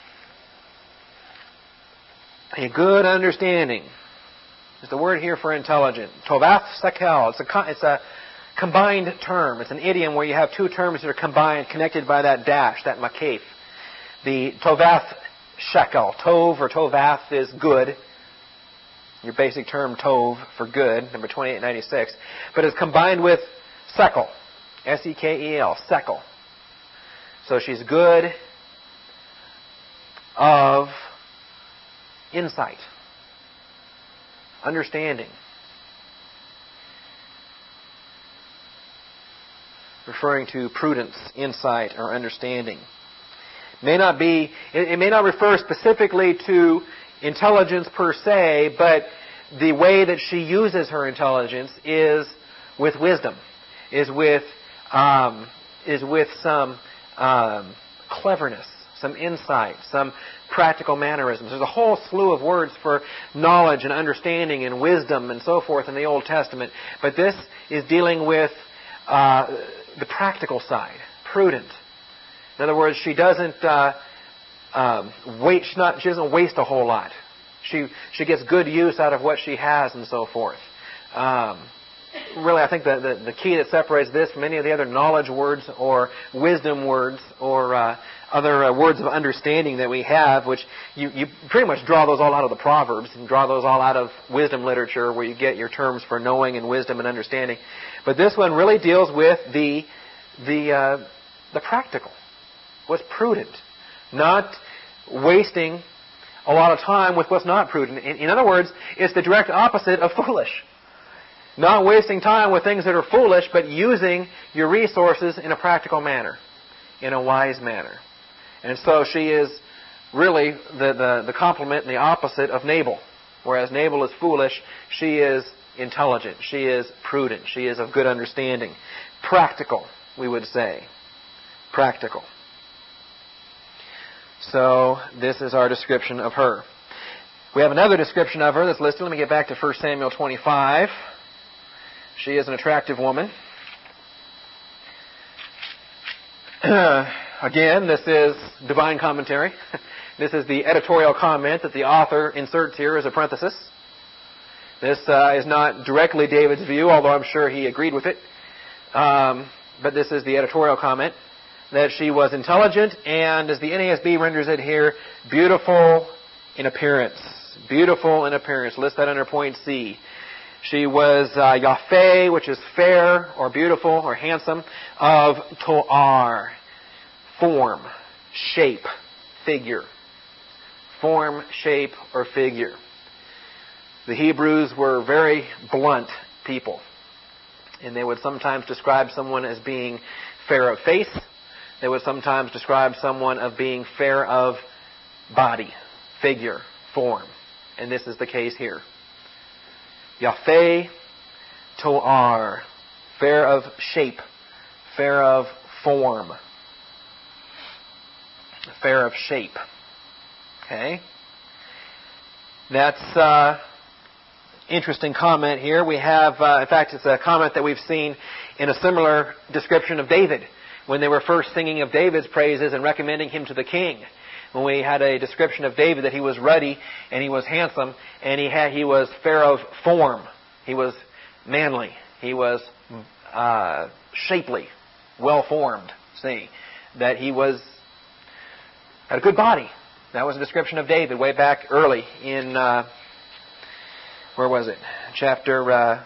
A good understanding is the word here for intelligent. Tovath Sekel. It's a combined term. It's an idiom where you have two terms that are combined, connected by that dash, that makef. The Tovath Shekel. Tov or Tovath is good. Your basic term Tov for good, number 2896. But it's combined with Sekel. S-E-K-E-L. Sekel. So she's good of insight. Understanding. Referring to prudence, insight, or understanding. It may not refer specifically to intelligence per se, but the way that she uses her intelligence is with wisdom, is with some cleverness, some insight, some practical mannerisms. There's a whole slew of words for knowledge and understanding and wisdom and so forth in the Old Testament, but this is dealing with the practical side, prudent. In other words, she doesn't she doesn't waste a whole lot. She gets good use out of what she has and so forth. Really, I think the key that separates this from any of the other knowledge words or wisdom words or other words of understanding that we have, which you pretty much draw those all out of the Proverbs and draw those all out of wisdom literature where you get your terms for knowing and wisdom and understanding. But this one really deals with the practical, what's prudent, not wasting a lot of time with what's not prudent. In other words, it's the direct opposite of foolish. Not wasting time with things that are foolish, but using your resources in a practical manner, in a wise manner. And so she is really the complement and the opposite of Nabal. Whereas Nabal is foolish, she is intelligent. She is prudent. She is of good understanding. Practical, we would say. Practical. So this is our description of her. We have another description of her that's listed. Let me get back to 1 Samuel 25. She is an attractive woman. Again, this is divine commentary. This is the editorial comment that the author inserts here as a parenthesis. This is not directly David's view, although I'm sure he agreed with it. But this is the editorial comment, that she was intelligent and, as the NASB renders it here, beautiful in appearance. Beautiful in appearance. List that under point C. She was Yafeh, which is fair or beautiful or handsome, of Toar, form, shape, figure. Form, shape, or figure. The Hebrews were very blunt people, and they would sometimes describe someone as being fair of face. They would sometimes describe someone of being fair of body, figure, form. And this is the case here. Yafeh Toar, fair of shape, fair of form, fair of shape. Okay? That's interesting comment here. We have, in fact, it's a comment that we've seen in a similar description of David when they were first singing of David's praises and recommending him to the king. When we had a description of David that he was ruddy and he was handsome and he was fair of form. He was manly. He was shapely, well formed. See, that he had a good body. That was a description of David way back early in where was it? Chapter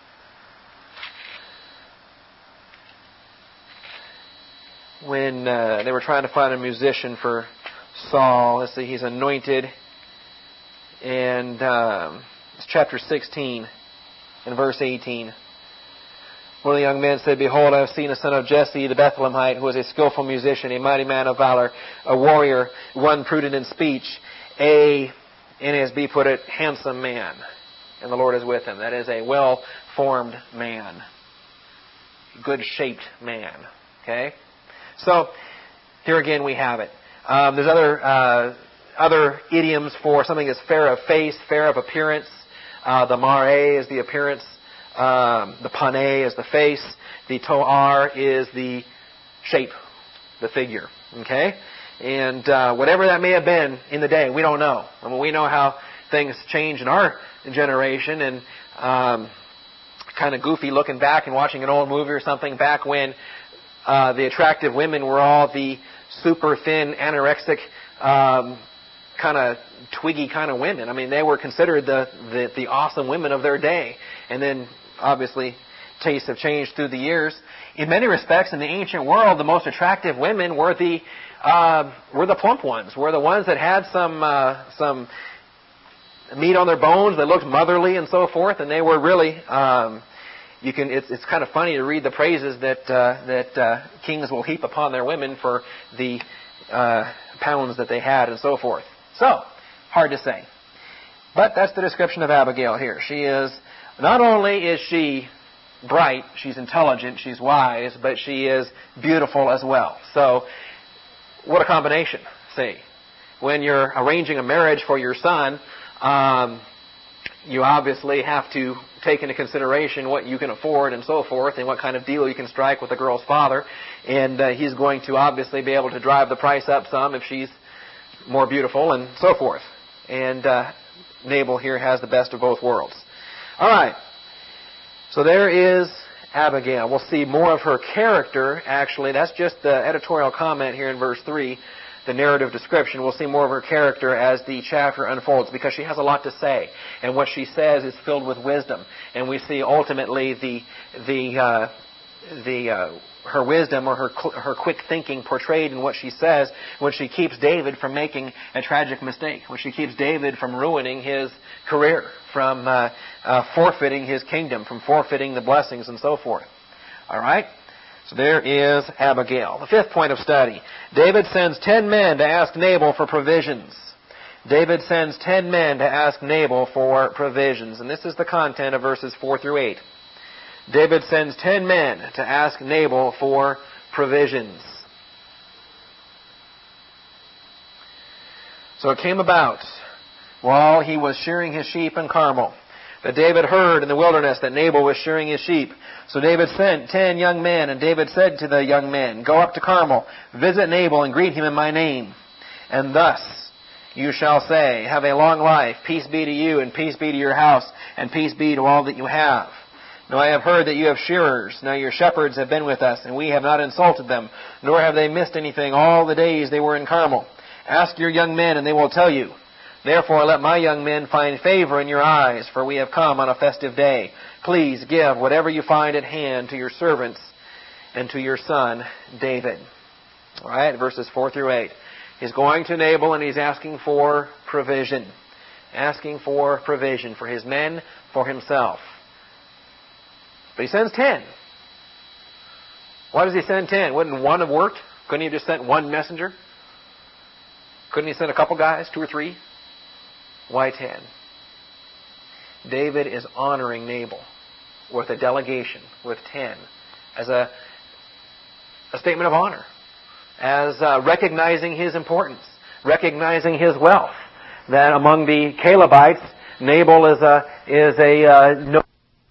when they were trying to find a musician for Saul. Let's see, he's anointed. And it's chapter 16 and verse 18. One of the young men said, "Behold, I have seen a son of Jesse the Bethlehemite, who was a skillful musician, a mighty man of valor, a warrior, one prudent in speech, a," NASB put it, "handsome man. And the Lord is with him." That is a well-formed man. Good-shaped man. Okay? So, here again we have it. There's other idioms for something that's fair of face, fair of appearance. The mareh is the appearance. The paneh is the face. The toar is the shape, the figure. Okay? And whatever that may have been in the day, we don't know. I mean, we know how things change in our generation, and kind of goofy looking back and watching an old movie or something back when the attractive women were all the super thin, anorexic, kind of twiggy kind of women. I mean, they were considered the awesome women of their day. And then, obviously, tastes have changed through the years. In many respects, in the ancient world, the most attractive women were the plump ones, were the ones that had some meat on their bones. They looked motherly and so forth, and they were really. It's kind of funny to read the praises that kings will heap upon their women for the pounds that they had and so forth. So, hard to say. But that's the description of Abigail here. Not only is she bright, she's intelligent, she's wise, but she is beautiful as well. So, what a combination, see. When you're arranging a marriage for your son, you obviously have to take into consideration what you can afford and so forth, and what kind of deal you can strike with the girl's father. And he's going to obviously be able to drive the price up some if she's more beautiful and so forth. And Nabal here has the best of both worlds. All right. So there is Abigail. We'll see more of her character, actually. That's just the editorial comment here in verse 3. The narrative description. We'll see more of her character as the chapter unfolds, because she has a lot to say, and what she says is filled with wisdom. And we see ultimately her wisdom, or her quick thinking portrayed in what she says when she keeps David from making a tragic mistake, when she keeps David from ruining his career, from forfeiting his kingdom, from forfeiting the blessings and so forth. All right. So there is Abigail. The fifth point of study. David sends 10 men to ask Nabal for provisions. David sends 10 men to ask Nabal for provisions. And this is the content of verses 4 through 8. David sends 10 men to ask Nabal for provisions. So it came about while he was shearing his sheep in Carmel, But David heard in the wilderness that Nabal was shearing his sheep. So David sent 10 young men, and David said to the young men, "Go up to Carmel, visit Nabal, and greet him in my name. And thus you shall say, have a long life, peace be to you, and peace be to your house, and peace be to all that you have. Now I have heard that you have shearers. Now your shepherds have been with us, and we have not insulted them, nor have they missed anything all the days they were in Carmel. Ask your young men, and they will tell you. Therefore let my young men find favor in your eyes, for we have come on a festive day. Please give whatever you find at hand to your servants and to your son David." All right, verses 4 through 8. He's going to Nabal and he's asking for provision. Asking for provision for his men, for himself. But he sends 10. Why does he send 10? Wouldn't one have worked? Couldn't he have just sent one messenger? Couldn't he send a couple guys, 2 or 3? Why 10? David is honoring Nabal with a delegation, with 10, as a statement of honor, as recognizing his importance, recognizing his wealth. That among the Calebites, Nabal is a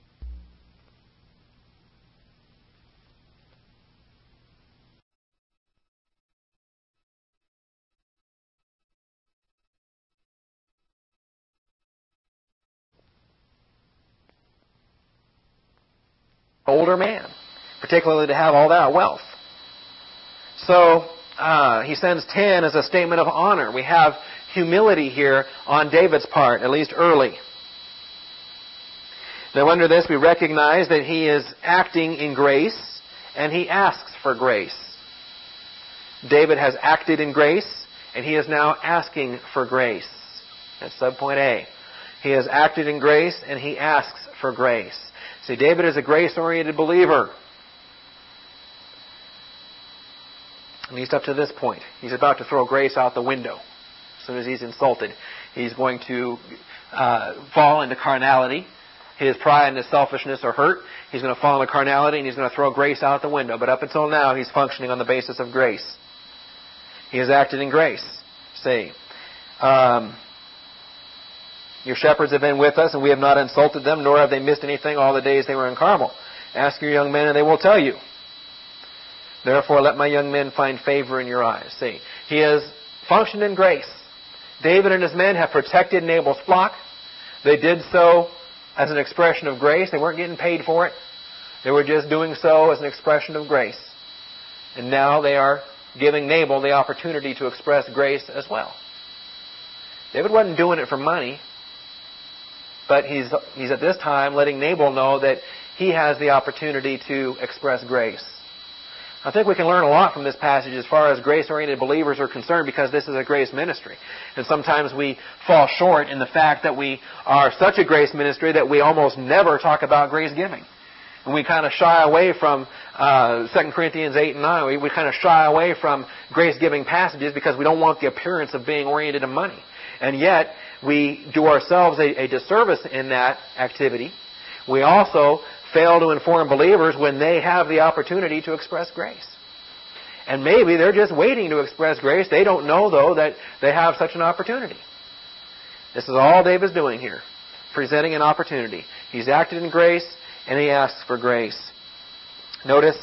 older man, particularly to have all that wealth. So he sends 10 as a statement of honor. We have humility here on David's part, at least early. Now under this we recognize that he is acting in grace, and he asks for grace. David has acted in grace, and he is now asking for grace. That's subpoint A. He has acted in grace, and he asks for grace. See, David is a grace-oriented believer. At least up to this point. He's about to throw grace out the window. As soon as he's insulted, he's going to fall into carnality. His pride and his selfishness are hurt. He's going to fall into carnality, and he's going to throw grace out the window. But up until now, he's functioning on the basis of grace. He has acted in grace. See, your shepherds have been with us, and we have not insulted them, nor have they missed anything all the days they were in Carmel. Ask your young men, and they will tell you. Therefore, let my young men find favor in your eyes. See, he has functioned in grace. David and his men have protected Nabal's flock. They did so as an expression of grace. They weren't getting paid for it. They were just doing so as an expression of grace. And now they are giving Nabal the opportunity to express grace as well. David wasn't doing it for money. But he's at this time letting Nabal know that he has the opportunity to express grace. I think we can learn a lot from this passage as far as grace-oriented believers are concerned, because this is a grace ministry. And sometimes we fall short in the fact that we are such a grace ministry that we almost never talk about grace giving. And we kind of shy away from 2 Corinthians 8 and 9. We kind of shy away from grace-giving passages because we don't want the appearance of being oriented to money. And yet, we do ourselves a disservice in that activity. We also fail to inform believers when they have the opportunity to express grace. And maybe they're just waiting to express grace. They don't know, though, that they have such an opportunity. This is all David's doing here, presenting an opportunity. He's acted in grace, and he asks for grace. Notice,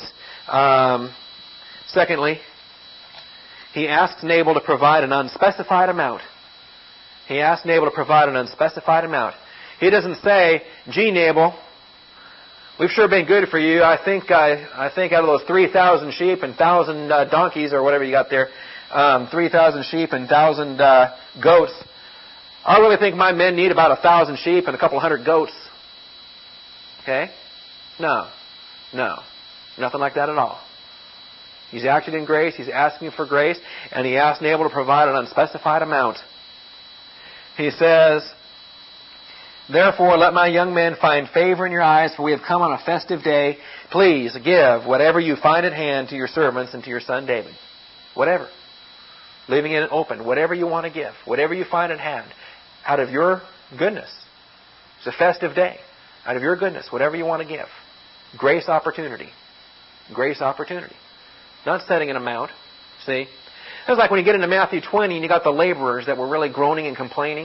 secondly, he asks Nabal to provide an unspecified amount. He asks Nabal to provide an unspecified amount. He doesn't say, "Gee, Nabal, we've sure been good for you. I think out of those 3,000 sheep and 1,000 donkeys," or whatever you got there, 3,000 sheep and 1,000 goats, I really think my men need about 1,000 sheep and a couple hundred goats. Okay? No. Nothing like that at all. He's acted in grace. He's asking for grace. And he asked Nabal to provide an unspecified amount. He says, "Therefore, let my young men find favor in your eyes, for we have come on a festive day. Please give whatever you find at hand to your servants and to your son David." Whatever. Leaving it open. Whatever you want to give. Whatever you find at hand. Out of your goodness. It's a festive day. Out of your goodness. Whatever you want to give. Grace opportunity. Grace opportunity. Not setting an amount. See? It's like when you get into Matthew 20 and you got the laborers that were really groaning and complaining.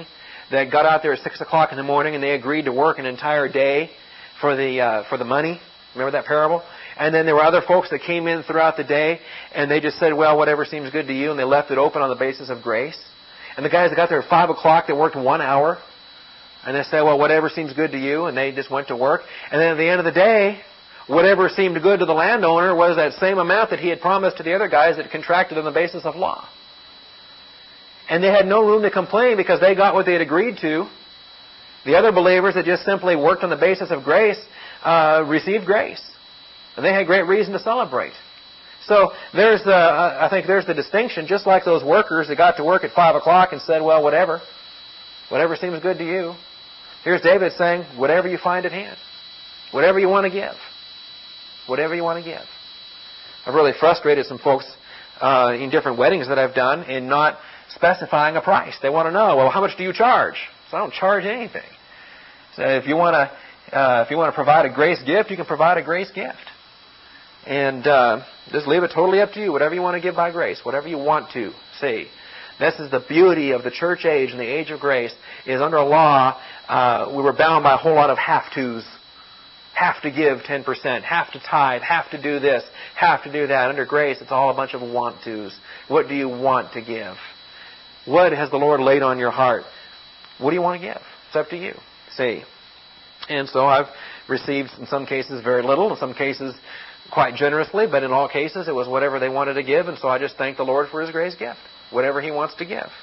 that got out there at 6 o'clock in the morning and they agreed to work an entire day for the money. Remember that parable? And then there were other folks that came in throughout the day and they just said, well, whatever seems good to you, and they left it open on the basis of grace. And the guys that got there at 5 o'clock that worked 1 hour, and they said, well, whatever seems good to you, and they just went to work. And then at the end of the day, whatever seemed good to the landowner was that same amount that he had promised to the other guys that contracted on the basis of law. And they had no room to complain because they got what they had agreed to. The other believers that just simply worked on the basis of grace received grace. And they had great reason to celebrate. So I think there's the distinction. Just like those workers that got to work at 5 o'clock and said, well, whatever seems good to you. Here's David saying, whatever you find at hand. Whatever you want to give. Whatever you want to give. I've really frustrated some folks in different weddings that I've done in not specifying a price. They want to know, well, how much do you charge? So I don't charge anything. So if you want to provide a grace gift, you can provide a grace gift. And just leave it totally up to you. Whatever you want to give by grace. Whatever you want to. See. This is the beauty of the church age and the age of grace, is under law, we were bound by a whole lot of have-tos. Have to give 10%, have to tithe, have to do this, have to do that. Under grace, it's all a bunch of want-tos. What do you want to give? What has the Lord laid on your heart? What do you want to give? It's up to you. See. And so I've received, in some cases, very little, in some cases, quite generously, but in all cases, it was whatever they wanted to give, and so I just thank the Lord for His grace gift. Whatever He wants to give.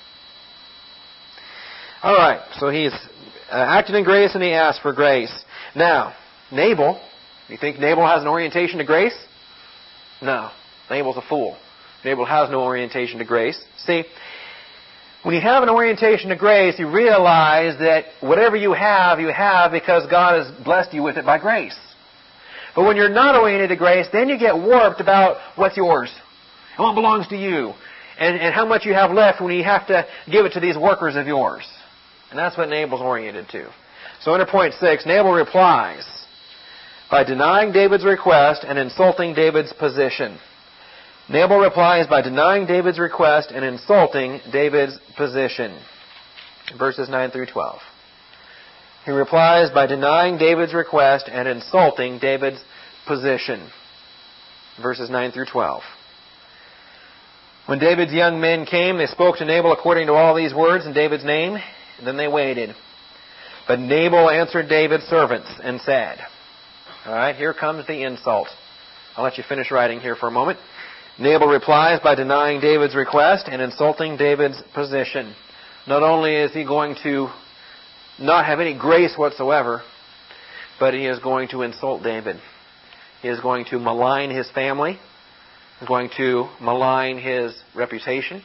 All right, so he's acted in grace and he asked for grace. Now, Nabal, you think Nabal has an orientation to grace? No, Nabal's a fool. Nabal has no orientation to grace. See, when you have an orientation to grace, you realize that whatever you have because God has blessed you with it by grace. But when you're not oriented to grace, then you get warped about what's yours and what belongs to you. And how much you have left when you have to give it to these workers of yours. And that's what Nabal's oriented to. So under point 6, Nabal replies by denying David's request and insulting David's position. Nabal replies by denying David's request and insulting David's position. Verses 9 through 12. He replies by denying David's request and insulting David's position. Verses 9 through 12. When David's young men came, they spoke to Nabal according to all these words in David's name, and then they waited. But Nabal answered David's servants and said, all right, here comes the insult. I'll let you finish writing here for a moment. Nabal replies by denying David's request and insulting David's position. Not only is he going to not have any grace whatsoever, but he is going to insult David. He is going to malign his family. He's going to malign his reputation.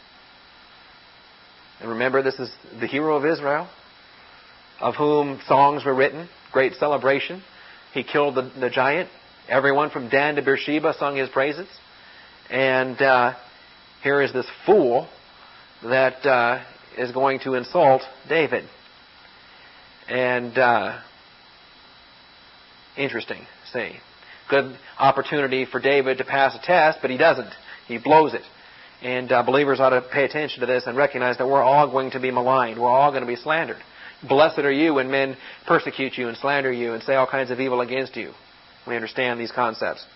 And remember, this is the hero of Israel, of whom songs were written, great celebration. He killed the giant. Everyone from Dan to Beersheba sung his praises. And here is this fool that is going to insult David. And interesting, see. Good opportunity for David to pass a test, but he doesn't. He blows it. And believers ought to pay attention to this and recognize that we're all going to be maligned. We're all going to be slandered. Blessed are you when men persecute you and slander you and say all kinds of evil against you. We understand these concepts.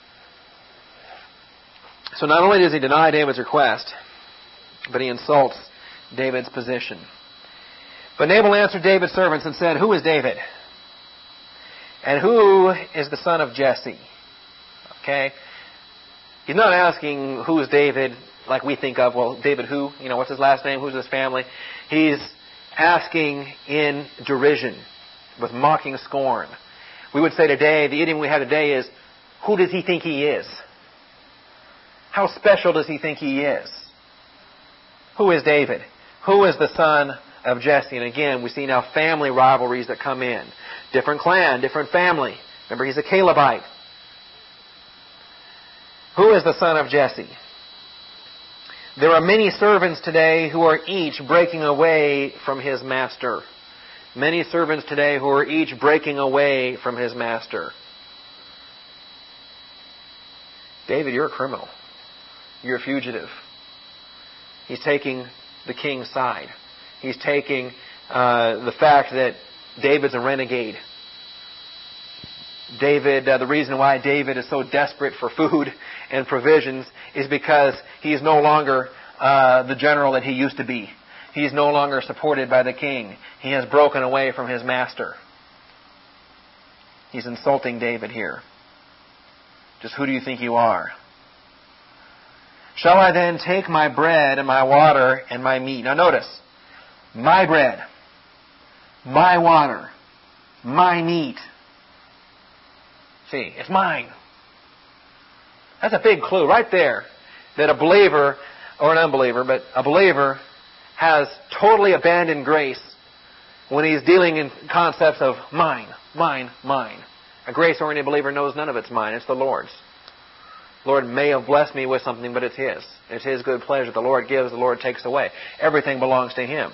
So not only does he deny David's request, but he insults David's position. But Nabal answered David's servants and said, who is David? And who is the son of Jesse? Okay? He's not asking who is David like we think of, well, David who? You know, what's his last name? Who's his family? He's asking in derision, with mocking scorn. We would say today, the idiom we have today is, who does he think he is? How special does he think he is? Who is David? Who is the son of Jesse? And again, we see now family rivalries that come in. Different clan, different family. Remember, he's a Calebite. Who is the son of Jesse? There are many servants today who are each breaking away from his master. Many servants today who are each breaking away from his master. David, you're a criminal. You're a fugitive. He's taking the king's side. He's taking the fact that David's a renegade. The reason why David is so desperate for food and provisions is because he's no longer the general that he used to be. He's no longer supported by the king. He has broken away from his master. He's insulting David here. Just who do you think you are? Shall I then take my bread and my water and my meat? Now notice, my bread, my water, my meat. See, it's mine. That's a big clue right there that a believer, or an unbeliever, but a believer has totally abandoned grace when he's dealing in concepts of mine, mine, mine. A grace-oriented believer knows none of it's mine. It's the Lord's. The Lord may have blessed me with something, but it's His. It's His good pleasure. The Lord gives, the Lord takes away. Everything belongs to Him.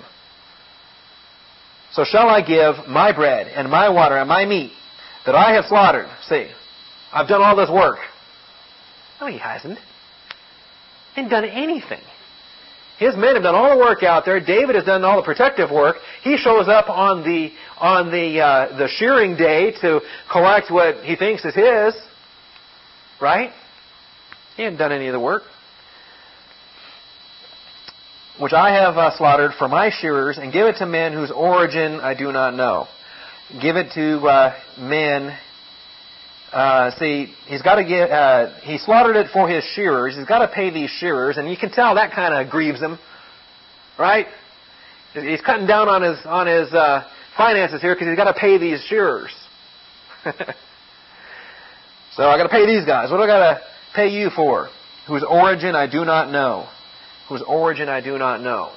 So shall I give my bread and my water and my meat that I have slaughtered? See, I've done all this work. No, he hasn't. He hasn't done anything. His men have done all the work out there. David has done all the protective work. He shows up on the shearing day to collect what he thinks is his. Right? He hasn't done any of the work. Which I have slaughtered for my shearers, and give it to men whose origin I do not know. Give it to men. See, he's got to get. He slaughtered it for his shearers. He's got to pay these shearers, and you can tell that kind of grieves him, right? He's cutting down on his finances here because he's got to pay these shearers. So I got to pay these guys. What do I got to pay you for? Whose origin I do not know. Whose origin I do not know.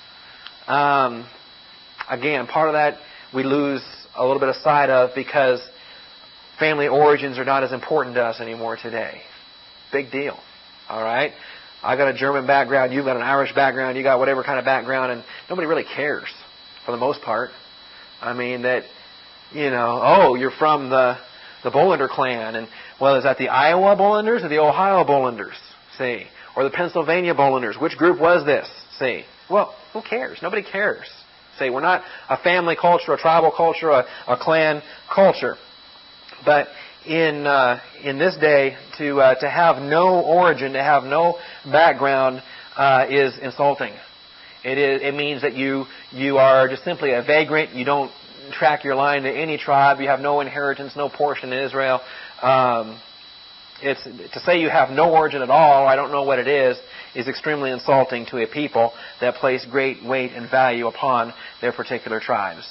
Again, part of that we lose a little bit of sight of because family origins are not as important to us anymore today. Big deal. All right? I got a German background. You've got an Irish background. You got whatever kind of background, and nobody really cares for the most part. I mean that, you're from the Bolander clan, and is that the Iowa Bolanders or the Ohio Bolanders? See, or the Pennsylvania Bolanders? Which group was this? See, well, who cares? Nobody cares. See, we're not a family culture, a tribal culture, a clan culture. But in this day, to have no origin, to have no background, is insulting. It means that you are just simply a vagrant. You don't track your line to any tribe. You have no inheritance, no portion in Israel. It's to say you have no origin at all. I don't know what it is extremely insulting to a people that place great weight and value upon their particular tribes.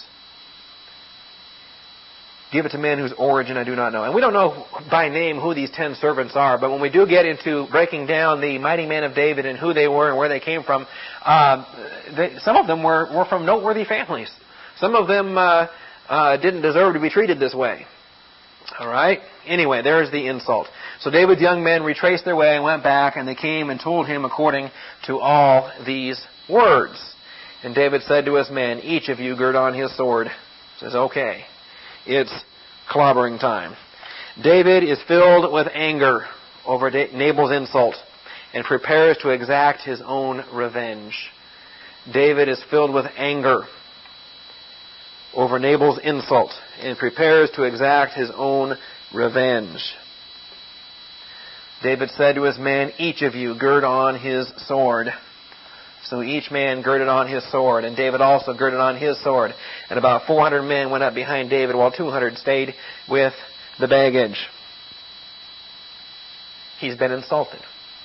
Give it to men whose origin I do not know. And we don't know by name who these 10 servants are, but when we do get into breaking down the mighty men of David and who they were and where they came from, some of them were from noteworthy families. Some of them didn't deserve to be treated this way. All right? Anyway, there's the insult. So David's young men retraced their way and went back, and they came and told him according to all these words. And David said to his men, each of you gird on his sword. He says, okay, it's clobbering time. David is filled with anger over Nabal's insult and prepares to exact his own revenge. David is filled with anger over Nabal's insult and prepares to exact his own revenge. David said to his men, each of you gird on his sword. So each man girded on his sword, and David also girded on his sword. And about 400 men went up behind David, while 200 stayed with the baggage. He's been insulted.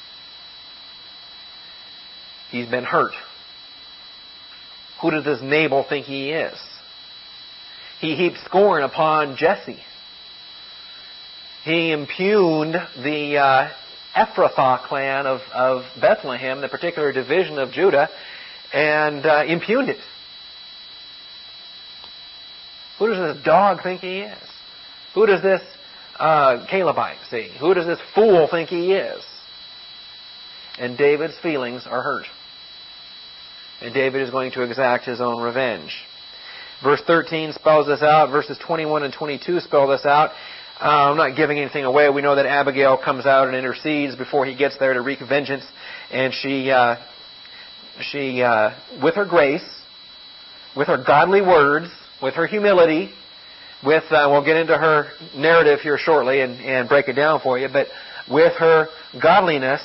He's been hurt. Who does this Nabal think he is? He heaped scorn upon Jesse. He impugned the Ephrathah clan of Bethlehem, the particular division of Judah, and impugned it. Who does this dog think he is? Who does this Calebite see? Who does this fool think he is? And David's feelings are hurt. And David is going to exact his own revenge. Verse 13 spells this out. Verses 21 and 22 spell this out. I'm not giving anything away. We know that Abigail comes out and intercedes before he gets there to wreak vengeance. And she with her grace, with her godly words, with her humility, with, we'll get into her narrative here shortly and break it down for you, but with her godliness,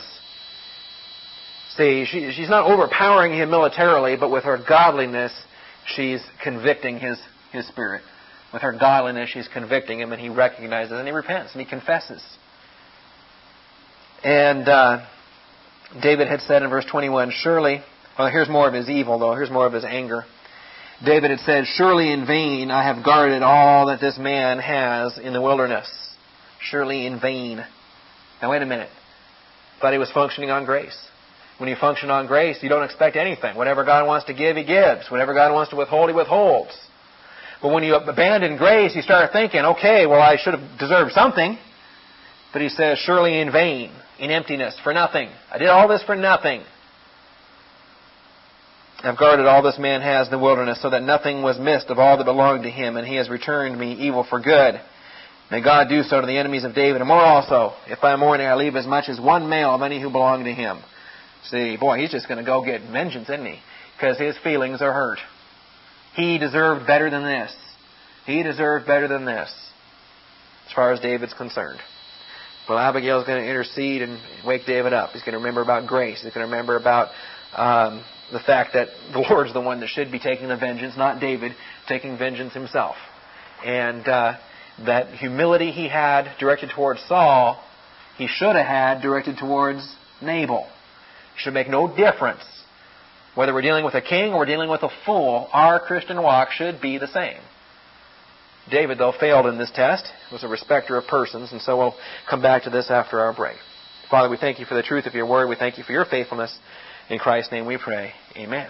see, she's not overpowering him militarily, but with her godliness, she's convicting his spirit. With her godliness, she's convicting him, and he recognizes, and he repents, and he confesses. And David had said in verse 21, surely, well, here's more of his evil, though. Here's more of his anger. David had said, surely in vain I have guarded all that this man has in the wilderness. Surely in vain. Now, wait a minute. Thought he was functioning on grace. When you function on grace, you don't expect anything. Whatever God wants to give, He gives. Whatever God wants to withhold, He withholds. But when you abandon grace, you start thinking, okay, well, I should have deserved something. But he says, surely in vain, in emptiness, for nothing. I did all this for nothing. I've guarded all this man has in the wilderness, so that nothing was missed of all that belonged to him, and he has returned me evil for good. May God do so to the enemies of David, and more also, if by morning I leave as much as one male of any who belong to him. See, boy, he's just going to go get vengeance, isn't he? Because his feelings are hurt. He deserved better than this. He deserved better than this, as far as David's concerned. Well, Abigail's going to intercede and wake David up. He's going to remember about grace. He's going to remember about the fact that the Lord's the one that should be taking the vengeance, not David taking vengeance himself. And that humility he had directed towards Saul, he should have had directed towards Nabal. It should make no difference. Whether we're dealing with a king or we're dealing with a fool, our Christian walk should be the same. David, though, failed in this test. He was a respecter of persons, and so we'll come back to this after our break. Father, we thank You for the truth of Your word. We thank You for Your faithfulness. In Christ's name we pray. Amen.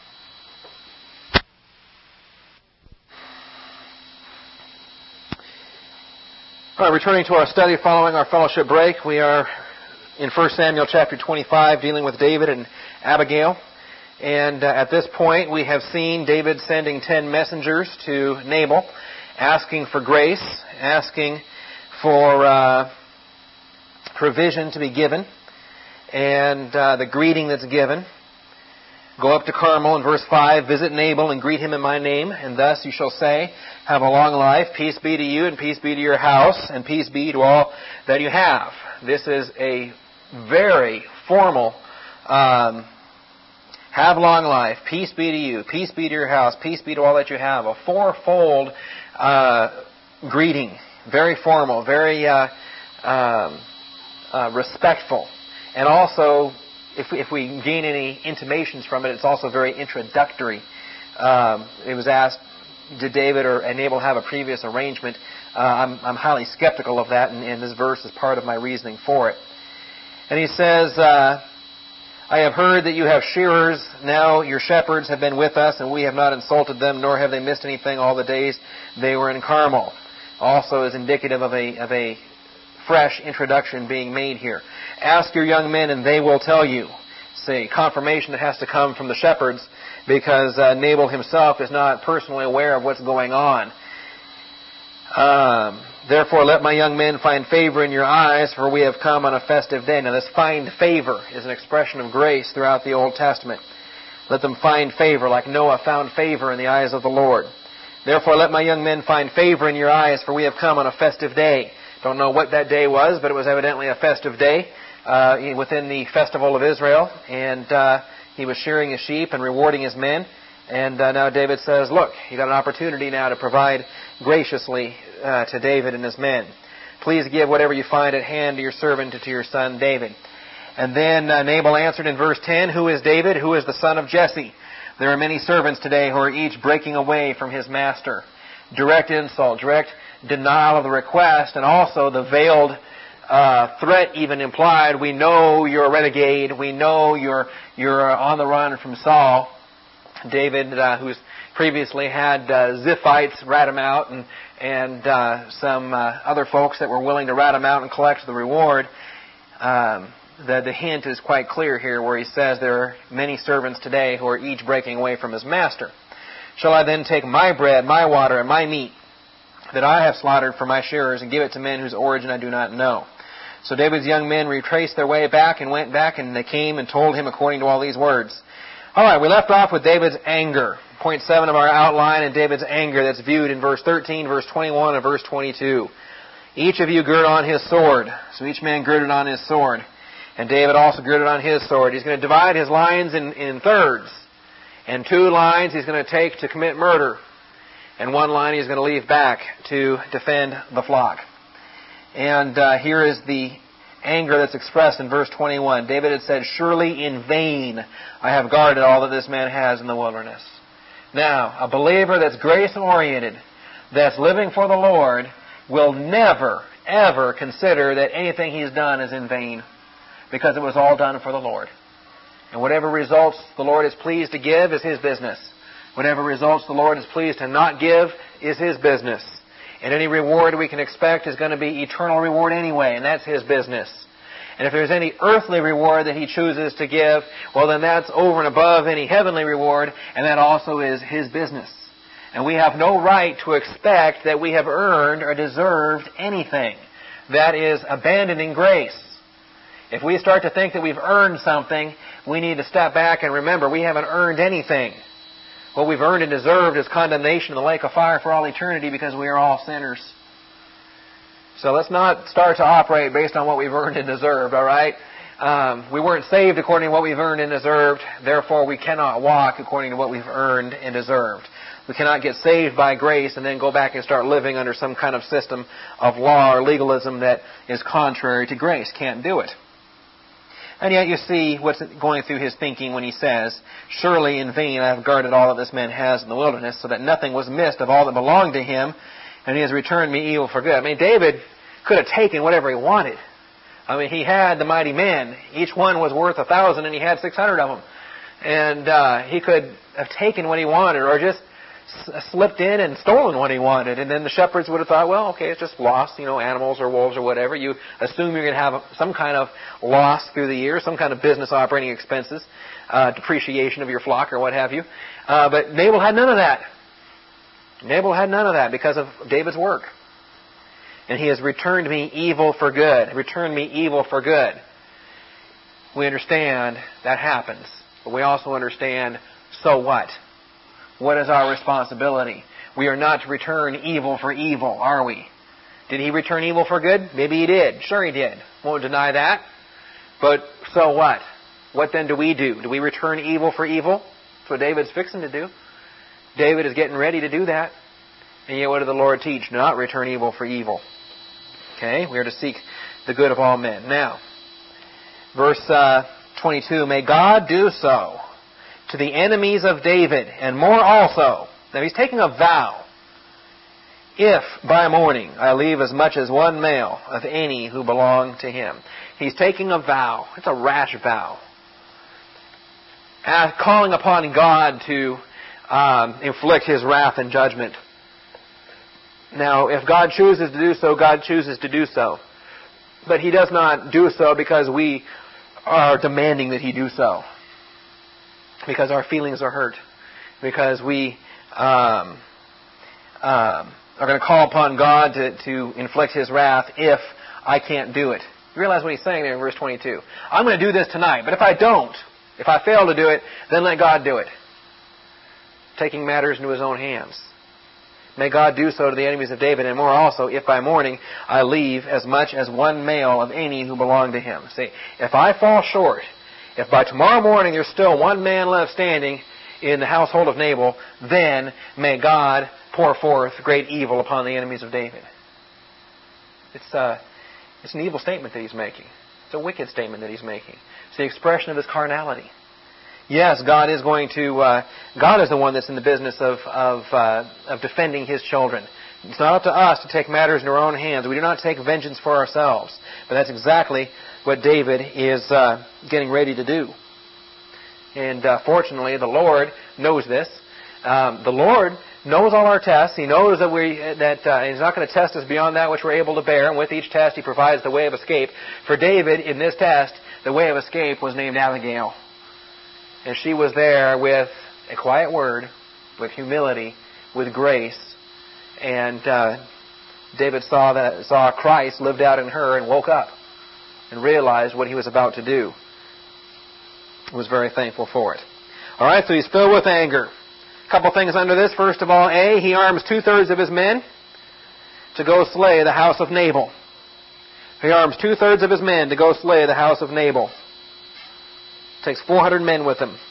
All right, returning to our study following our fellowship break, we are in 1 Samuel chapter 25, dealing with David and Abigail. And at this point, we have seen David sending 10 messengers to Nabal, asking for grace, asking for provision to be given, and the greeting that's given. Go up to Carmel in verse 5, visit Nabal and greet him in my name, and thus you shall say, have a long life, peace be to you, and peace be to your house, and peace be to all that you have. This is a very formal, have long life, peace be to you, peace be to your house, peace be to all that you have. A fourfold greeting, very formal, very respectful, and also, if we gain any intimations from it, it's also very introductory. It was asked, did David or Nabal have a previous arrangement? I'm highly skeptical of that, and this verse is part of my reasoning for it. And he says, I have heard that you have shearers. Now your shepherds have been with us, and we have not insulted them, nor have they missed anything all the days they were in Carmel. Also is indicative of a fresh introduction being made here. Ask your young men, and they will tell you. See, confirmation that has to come from the shepherds, because Nabal himself is not personally aware of what's going on. Therefore, let my young men find favor in your eyes, for we have come on a festive day. Now, this find favor is an expression of grace throughout the Old Testament. Let them find favor, like Noah found favor in the eyes of the Lord. Therefore, let my young men find favor in your eyes, for we have come on a festive day. Don't know what that day was, but it was evidently a festive day within the festival of Israel. And he was shearing his sheep and rewarding his men. And now David says, look, you got an opportunity now to provide graciously to David and his men. Please give whatever you find at hand to your servant and to your son David. And then Nabal answered in verse 10, who is David? Who is the son of Jesse? There are many servants today who are each breaking away from his master. Direct insult, direct denial of the request, and also the veiled threat even implied. We know you're a renegade. We know you're on the run from Saul. David, who's previously had Ziphites rat him out, and some other folks that were willing to rat him out and collect the reward. The hint is quite clear here, where he says there are many servants today who are each breaking away from his master. Shall I then take my bread, my water, and my meat that I have slaughtered for my shearers, and give it to men whose origin I do not know? So David's young men retraced their way back and went back, and they came and told him according to all these words. All right, we left off with David's anger. point 7 of our outline in David's anger that's viewed in verse 13, verse 21, and verse 22. Each of you gird on his sword. So each man girded on his sword. And David also girded on his sword. He's going to divide his lines in thirds. And 2 lines he's going to take to commit murder. And 1 line he's going to leave back to defend the flock. And here is the anger that's expressed in verse 21. David had said, "Surely in vain I have guarded all that this man has in the wilderness." Now, a believer that's grace-oriented, that's living for the Lord, will never, ever consider that anything he's done is in vain, because it was all done for the Lord. And whatever results the Lord is pleased to give is His business. Whatever results the Lord is pleased to not give is His business. And any reward we can expect is going to be eternal reward anyway, and that's His business. And if there's any earthly reward that He chooses to give, well, then that's over and above any heavenly reward, and that also is His business. And we have no right to expect that we have earned or deserved anything. That is abandoning grace. If we start to think that we've earned something, we need to step back and remember we haven't earned anything. What we've earned and deserved is condemnation in the lake of fire for all eternity, because we are all sinners. So let's not start to operate based on what we've earned and deserved, all right? We weren't saved according to what we've earned and deserved. Therefore, we cannot walk according to what we've earned and deserved. We cannot get saved by grace and then go back and start living under some kind of system of law or legalism that is contrary to grace. Can't do it. And yet you see what's going through his thinking when he says, "Surely in vain I have guarded all that this man has in the wilderness, so that nothing was missed of all that belonged to him, and he has returned me evil for good." I mean, David could have taken whatever he wanted. I mean, he had the mighty men. Each one was worth 1,000, and he had 600 of them. And he could have taken what he wanted, or just slipped in and stolen what he wanted. And then the shepherds would have thought, well, okay, it's just lost, animals or wolves or whatever. You assume you're going to have some kind of loss through the year, some kind of business operating expenses, depreciation of your flock or what have you. But Nabal had none of that. Nabal had none of that because of David's work. And he has returned me evil for good. Returned me evil for good. We understand that happens. But we also understand, so what? What is our responsibility? We are not to return evil for evil, are we? Did he return evil for good? Maybe he did. Sure he did. Won't deny that. But so what? What then do we do? Do we return evil for evil? That's what David's fixing to do. David is getting ready to do that. And yet what did the Lord teach? Do not return evil for evil. Okay? We are to seek the good of all men. Now, verse 22, "May God do so to the enemies of David, and more also." Now he's taking a vow. "If by morning I leave as much as 1 male of any who belong to him." He's taking a vow. It's a rash vow. Calling upon God to inflict His wrath and judgment. Now, if God chooses to do so, God chooses to do so. But He does not do so because we are demanding that He do so. Because our feelings are hurt. Because we are going to call upon God to inflict His wrath if I can't do it. You realize what he's saying there in verse 22. I'm going to do this tonight, but if I don't, if I fail to do it, then let God do it. Taking matters into His own hands. "May God do so to the enemies of David, and more also, if by morning I leave as much as 1 male of any who belong to him." See, if I fall short, if by tomorrow morning there's still 1 man left standing in the household of Nabal, then may God pour forth great evil upon the enemies of David. It's an evil statement that he's making. It's a wicked statement that he's making. It's the expression of his carnality. Yes, God is going to. God is the one that's in the business of defending His children. It's not up to us to take matters in our own hands. We do not take vengeance for ourselves. But that's exactly what David is getting ready to do. And fortunately, the Lord knows this. The Lord knows all our tests. He knows that He's not going to test us beyond that which we're able to bear. And with each test, He provides the way of escape. For David, in this test, the way of escape was named Abigail. And she was there with a quiet word, with humility, with grace. And David saw Christ lived out in her and woke up and realized what he was about to do. He was very thankful for it. All right, so he's filled with anger. A couple things under this. First of all, A, he arms 2/3 of his men to go slay the house of Nabal. He arms 2/3 of his men to go slay the house of Nabal. Takes 400 men with him.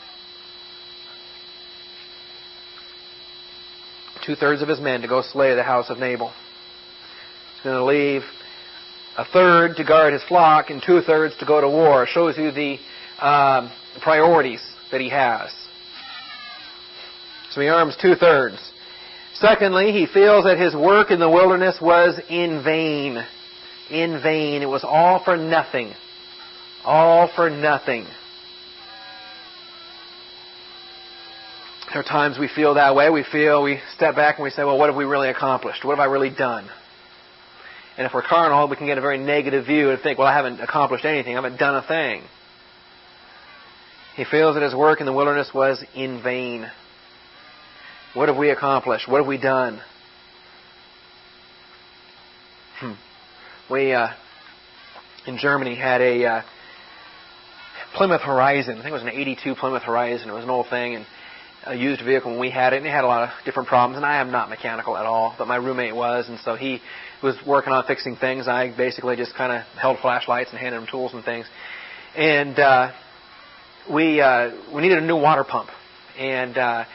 2/3 of his men to go slay the house of Nabal. He's going to leave 1/3 to guard his flock and 2/3 to go to war. It shows you the priorities that he has. So he arms 2/3. Secondly, he feels that his work in the wilderness was in vain. In vain. It was all for nothing. All for nothing. There are times we feel that way. We step back and we say, well, what have we really accomplished? What have I really done? And if we're carnal, we can get a very negative view and think, well, I haven't accomplished anything. I haven't done a thing. He feels that his work in the wilderness was in vain. What have we accomplished? What have we done? We, in Germany, had a Plymouth Horizon. I think it was an 82 Plymouth Horizon. It was an old thing, and a used vehicle when we had it, and it had a lot of different problems. And I am not mechanical at all, but my roommate was, and so he was working on fixing things. I basically just kind of held flashlights and handed him tools and things. And we needed a new water pump, and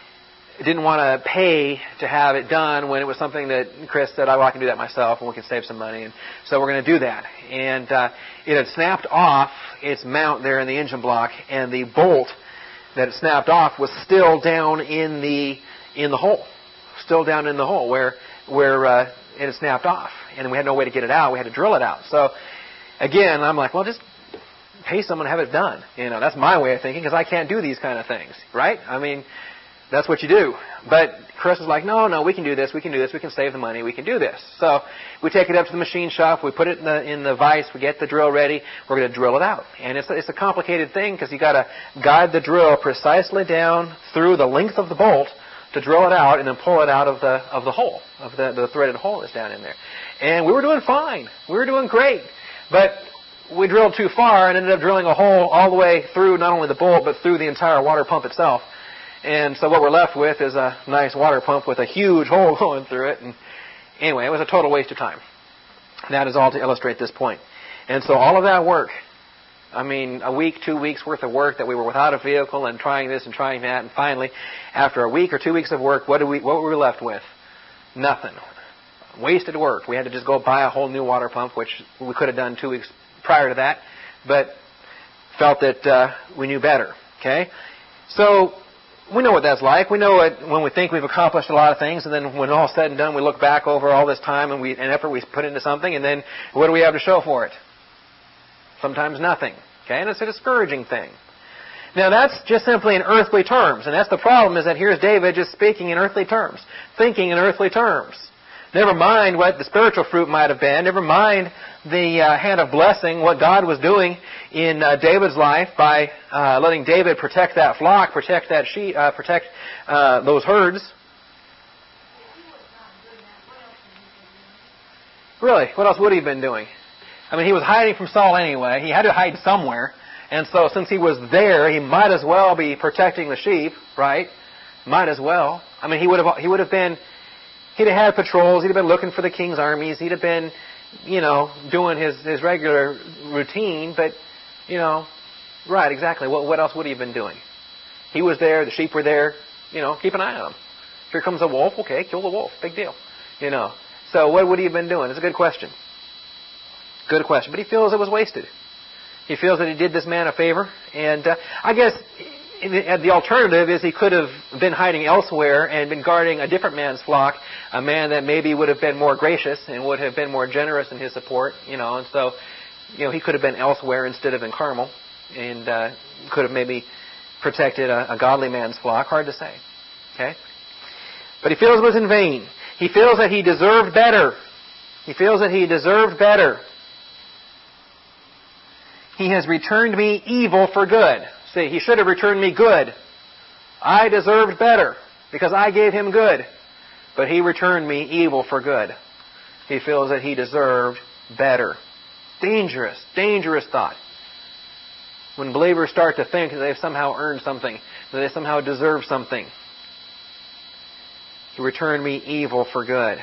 didn't want to pay to have it done when it was something that Chris said, I can do that myself and we can save some money. And so we're going to do that. And it had snapped off its mount there in the engine block, and the bolt that it snapped off was still down in the hole. Still down in the hole where it had snapped off. And we had no way to get it out. We had to drill it out. So again, I'm like, well, just pay someone to have it done. That's my way of thinking, because I can't do these kind of things, right? I mean, that's what you do. But Chris was like, no, we can do this, we can save the money, we can do this. So we take it up to the machine shop, we put it in the vise, we get the drill ready, we're going to drill it out. And it's a complicated thing, because you got to guide the drill precisely down through the length of the bolt to drill it out and then pull it out of the hole, of the threaded hole that's down in there. And we were doing fine. We were doing great. But we drilled too far and ended up drilling a hole all the way through not only the bolt, but through the entire water pump itself. And so what we're left with is a nice water pump with a huge hole going through it. And anyway, it was a total waste of time. That is all to illustrate this point. And so all of that work, a week, 2 weeks worth of work that we were without a vehicle and trying this and trying that, and finally, after a week or 2 weeks of work, what were we left with? Nothing. Wasted work. We had to just go buy a whole new water pump, which we could have done 2 weeks prior to that, but felt that we knew better. Okay? So we know what that's like. We know it when we think we've accomplished a lot of things, and then when all's said and done, we look back over all this time and effort we put into something, and then what do we have to show for it? Sometimes nothing. Okay? And it's a discouraging thing. Now that's just simply in earthly terms, and that's the problem, is that here's David just speaking in earthly terms, thinking in earthly terms. Never mind what the spiritual fruit might have been. Never mind the hand of blessing, what God was doing in David's life by letting David protect that flock, protect that sheep, protect those herds. Really, what else would he have been doing? He was hiding from Saul anyway. He had to hide somewhere. And so since he was there, he might as well be protecting the sheep, right? Might as well. He would have been... He'd have had patrols. He'd have been looking for the king's armies. He'd have been, doing his regular routine. But, right, exactly. What else would he have been doing? He was there. The sheep were there. Keep an eye on them. Here comes a wolf. Okay, kill the wolf. Big deal. So what would he have been doing? It's a good question. Good question. But he feels it was wasted. He feels that he did this man a favor. And I guess the alternative is he could have been hiding elsewhere and been guarding a different man's flock, a man that maybe would have been more gracious and would have been more generous in his support, and so, he could have been elsewhere instead of in Carmel, and could have maybe protected a godly man's flock. Hard to say. Okay? But he feels it was in vain. He feels that he deserved better. He feels that he deserved better. He has returned me evil for good. See, he should have returned me good. I deserved better because I gave him good. But he returned me evil for good. He feels that he deserved better. Dangerous, dangerous thought. When believers start to think that they've somehow earned something, that they somehow deserve something. He returned me evil for good.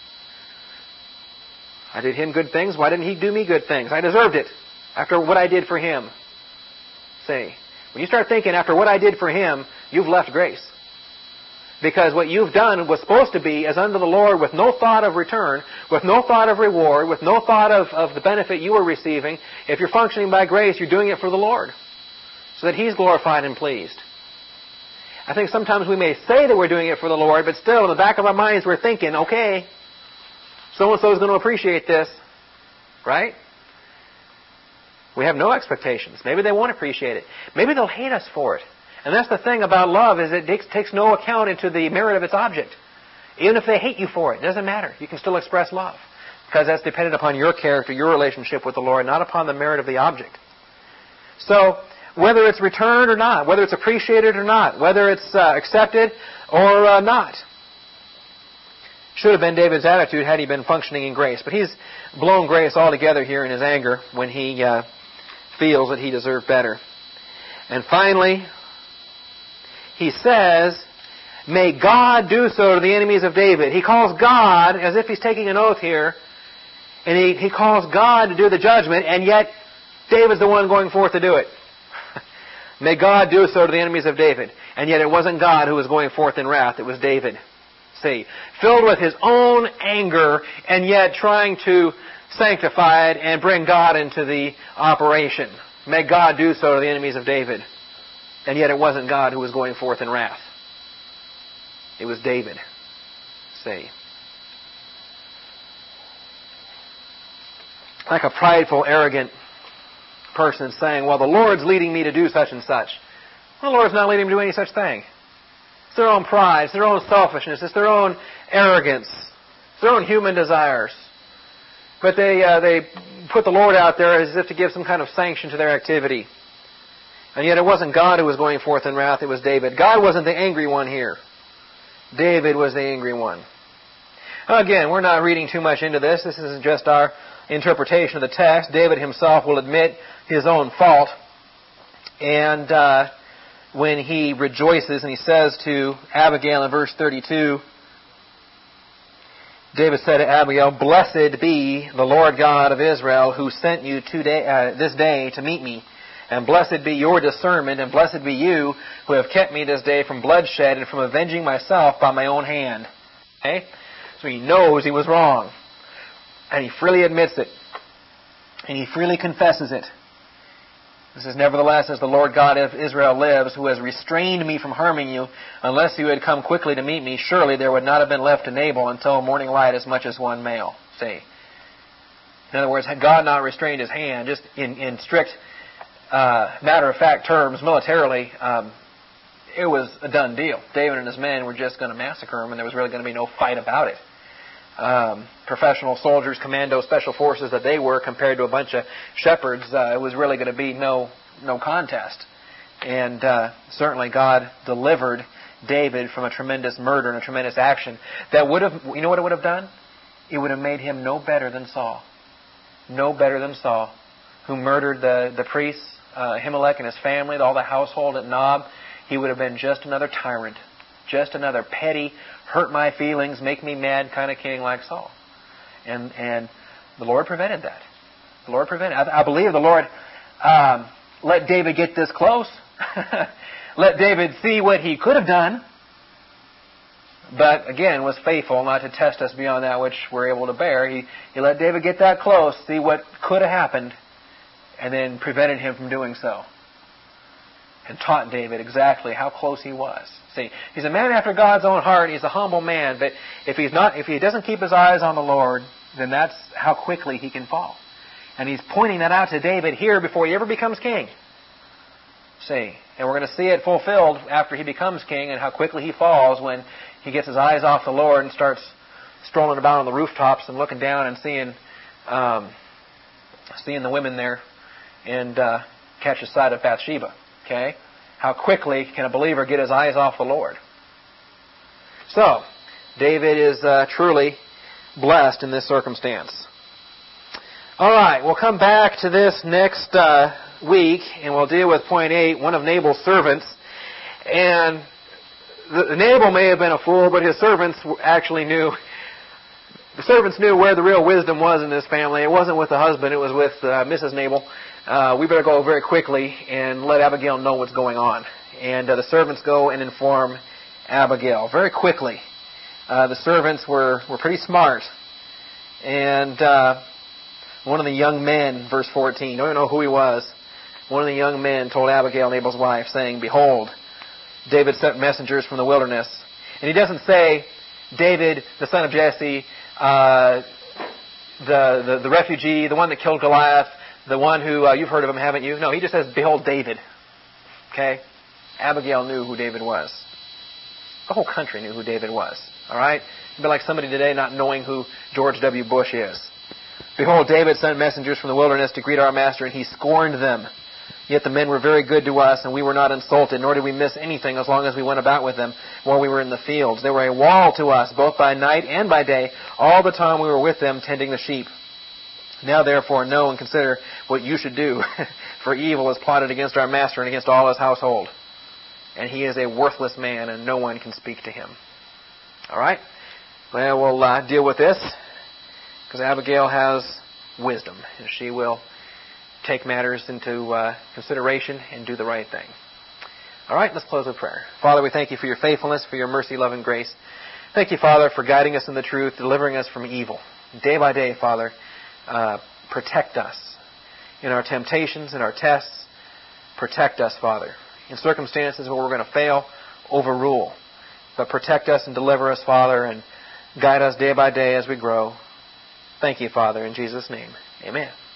I did him good things. Why didn't he do me good things? I deserved it after what I did for him. See, when you start thinking after what I did for him, you've left grace. Because what you've done was supposed to be as unto the Lord with no thought of return, with no thought of reward, with no thought of the benefit you were receiving. If you're functioning by grace, you're doing it for the Lord, so that He's glorified and pleased. I think sometimes we may say that we're doing it for the Lord, but still in the back of our minds we're thinking, okay, so-and-so is going to appreciate this, right? We have no expectations. Maybe they won't appreciate it. Maybe they'll hate us for it. And that's the thing about love, is it takes no account into the merit of its object. Even if they hate you for it, it doesn't matter. You can still express love. Because that's dependent upon your character, your relationship with the Lord, not upon the merit of the object. So, whether it's returned or not, whether it's appreciated or not, whether it's accepted or not, should have been David's attitude had he been functioning in grace. But he's blown grace altogether here in his anger when he feels that he deserved better. And finally, he says, may God do so to the enemies of David. He calls God, as if he's taking an oath here, and he calls God to do the judgment, and yet David's the one going forth to do it. May God do so to the enemies of David. And yet it wasn't God who was going forth in wrath, it was David. See, filled with his own anger, and yet trying to sanctify it and bring God into the operation. May God do so to the enemies of David. And yet it wasn't God who was going forth in wrath. It was David. See. Like a prideful, arrogant person saying, well, the Lord's leading me to do such and such. Well, the Lord's not leading me to do any such thing. It's their own pride. It's their own selfishness. It's their own arrogance. It's their own human desires. But they put the Lord out there as if to give some kind of sanction to their activity. And yet it wasn't God who was going forth in wrath, it was David. God wasn't the angry one here. David was the angry one. Again, we're not reading too much into this. This is just our interpretation of the text. David himself will admit his own fault. And when he rejoices and he says to Abigail in verse 32, David said to Abigail, blessed be the Lord God of Israel who sent you this day to meet me. And blessed be your discernment, and blessed be you who have kept me this day from bloodshed and from avenging myself by my own hand. Okay? So he knows he was wrong. And he freely admits it. And he freely confesses it. This is nevertheless, as the Lord God of Israel lives, who has restrained me from harming you, unless you had come quickly to meet me, surely there would not have been left to Nabal until morning light as much as one male. See? In other words, had God not restrained his hand, just in strict matter-of-fact terms, militarily, it was a done deal. David and his men were just going to massacre him, and there was really going to be no fight about it. Professional soldiers, commando, special forces that they were, compared to a bunch of shepherds, it was really going to be no contest. And certainly God delivered David from a tremendous murder and a tremendous action that would have, you know what it would have done? It would have made him no better than Saul. No better than Saul, who murdered the priests, Ahimelech and his family, all the household at Nob. He would have been just another tyrant, just another petty, hurt my feelings, make me mad kind of king like Saul. And the Lord prevented that. The Lord prevented it. I believe the Lord let David get this close. Let David see what he could have done. But again, was faithful not to test us beyond that which we're able to bear. He let David get that close, see what could have happened, and then prevented him from doing so. And taught David exactly how close he was. See, he's a man after God's own heart. He's a humble man. But if he doesn't keep his eyes on the Lord, then that's how quickly he can fall. And he's pointing that out to David here before he ever becomes king. See, and we're going to see it fulfilled after he becomes king, and how quickly he falls when he gets his eyes off the Lord and starts strolling about on the rooftops and looking down and seeing the women there, and catches sight of Bathsheba. Okay? How quickly can a believer get his eyes off the Lord? So, David is truly blessed in this circumstance. All right, we'll come back to this next week, and we'll deal with point 8, one of Nabal's servants. And Nabal may have been a fool, but his servants actually knew. The servants knew where the real wisdom was in this family. It wasn't with the husband. It was with Mrs. Nabal. We better go very quickly and let Abigail know what's going on. And the servants go and inform Abigail very quickly. The servants were pretty smart. And one of the young men, verse 14, don't even know who he was, one of the young men told Abigail, Nabal's wife, saying, "Behold, David sent messengers from the wilderness." And he doesn't say, David, the son of Jesse, the refugee, the one that killed Goliath, the one who, you've heard of him, haven't you? No, he just says, "Behold, David." Okay? Abigail knew who David was. The whole country knew who David was. All right? It'd be like somebody today not knowing who George W. Bush is. "Behold, David sent messengers from the wilderness to greet our master, and he scorned them. Yet the men were very good to us, and we were not insulted, nor did we miss anything as long as we went about with them while we were in the fields. They were a wall to us, both by night and by day, all the time we were with them tending the sheep. Now therefore know and consider what you should do, for evil is plotted against our master and against all his household. And he is a worthless man, and no one can speak to him." All right? Well, we'll deal with this, because Abigail has wisdom, and she will take matters into consideration and do the right thing. All right, let's close with prayer. Father, we thank you for your faithfulness, for your mercy, love, and grace. Thank you, Father, for guiding us in the truth, delivering us from evil. Day by day, Father, protect us in our temptations, in our tests. Protect us, Father. In circumstances where we're going to fail, overrule. But protect us and deliver us, Father, and guide us day by day as we grow. Thank you, Father, in Jesus' name. Amen.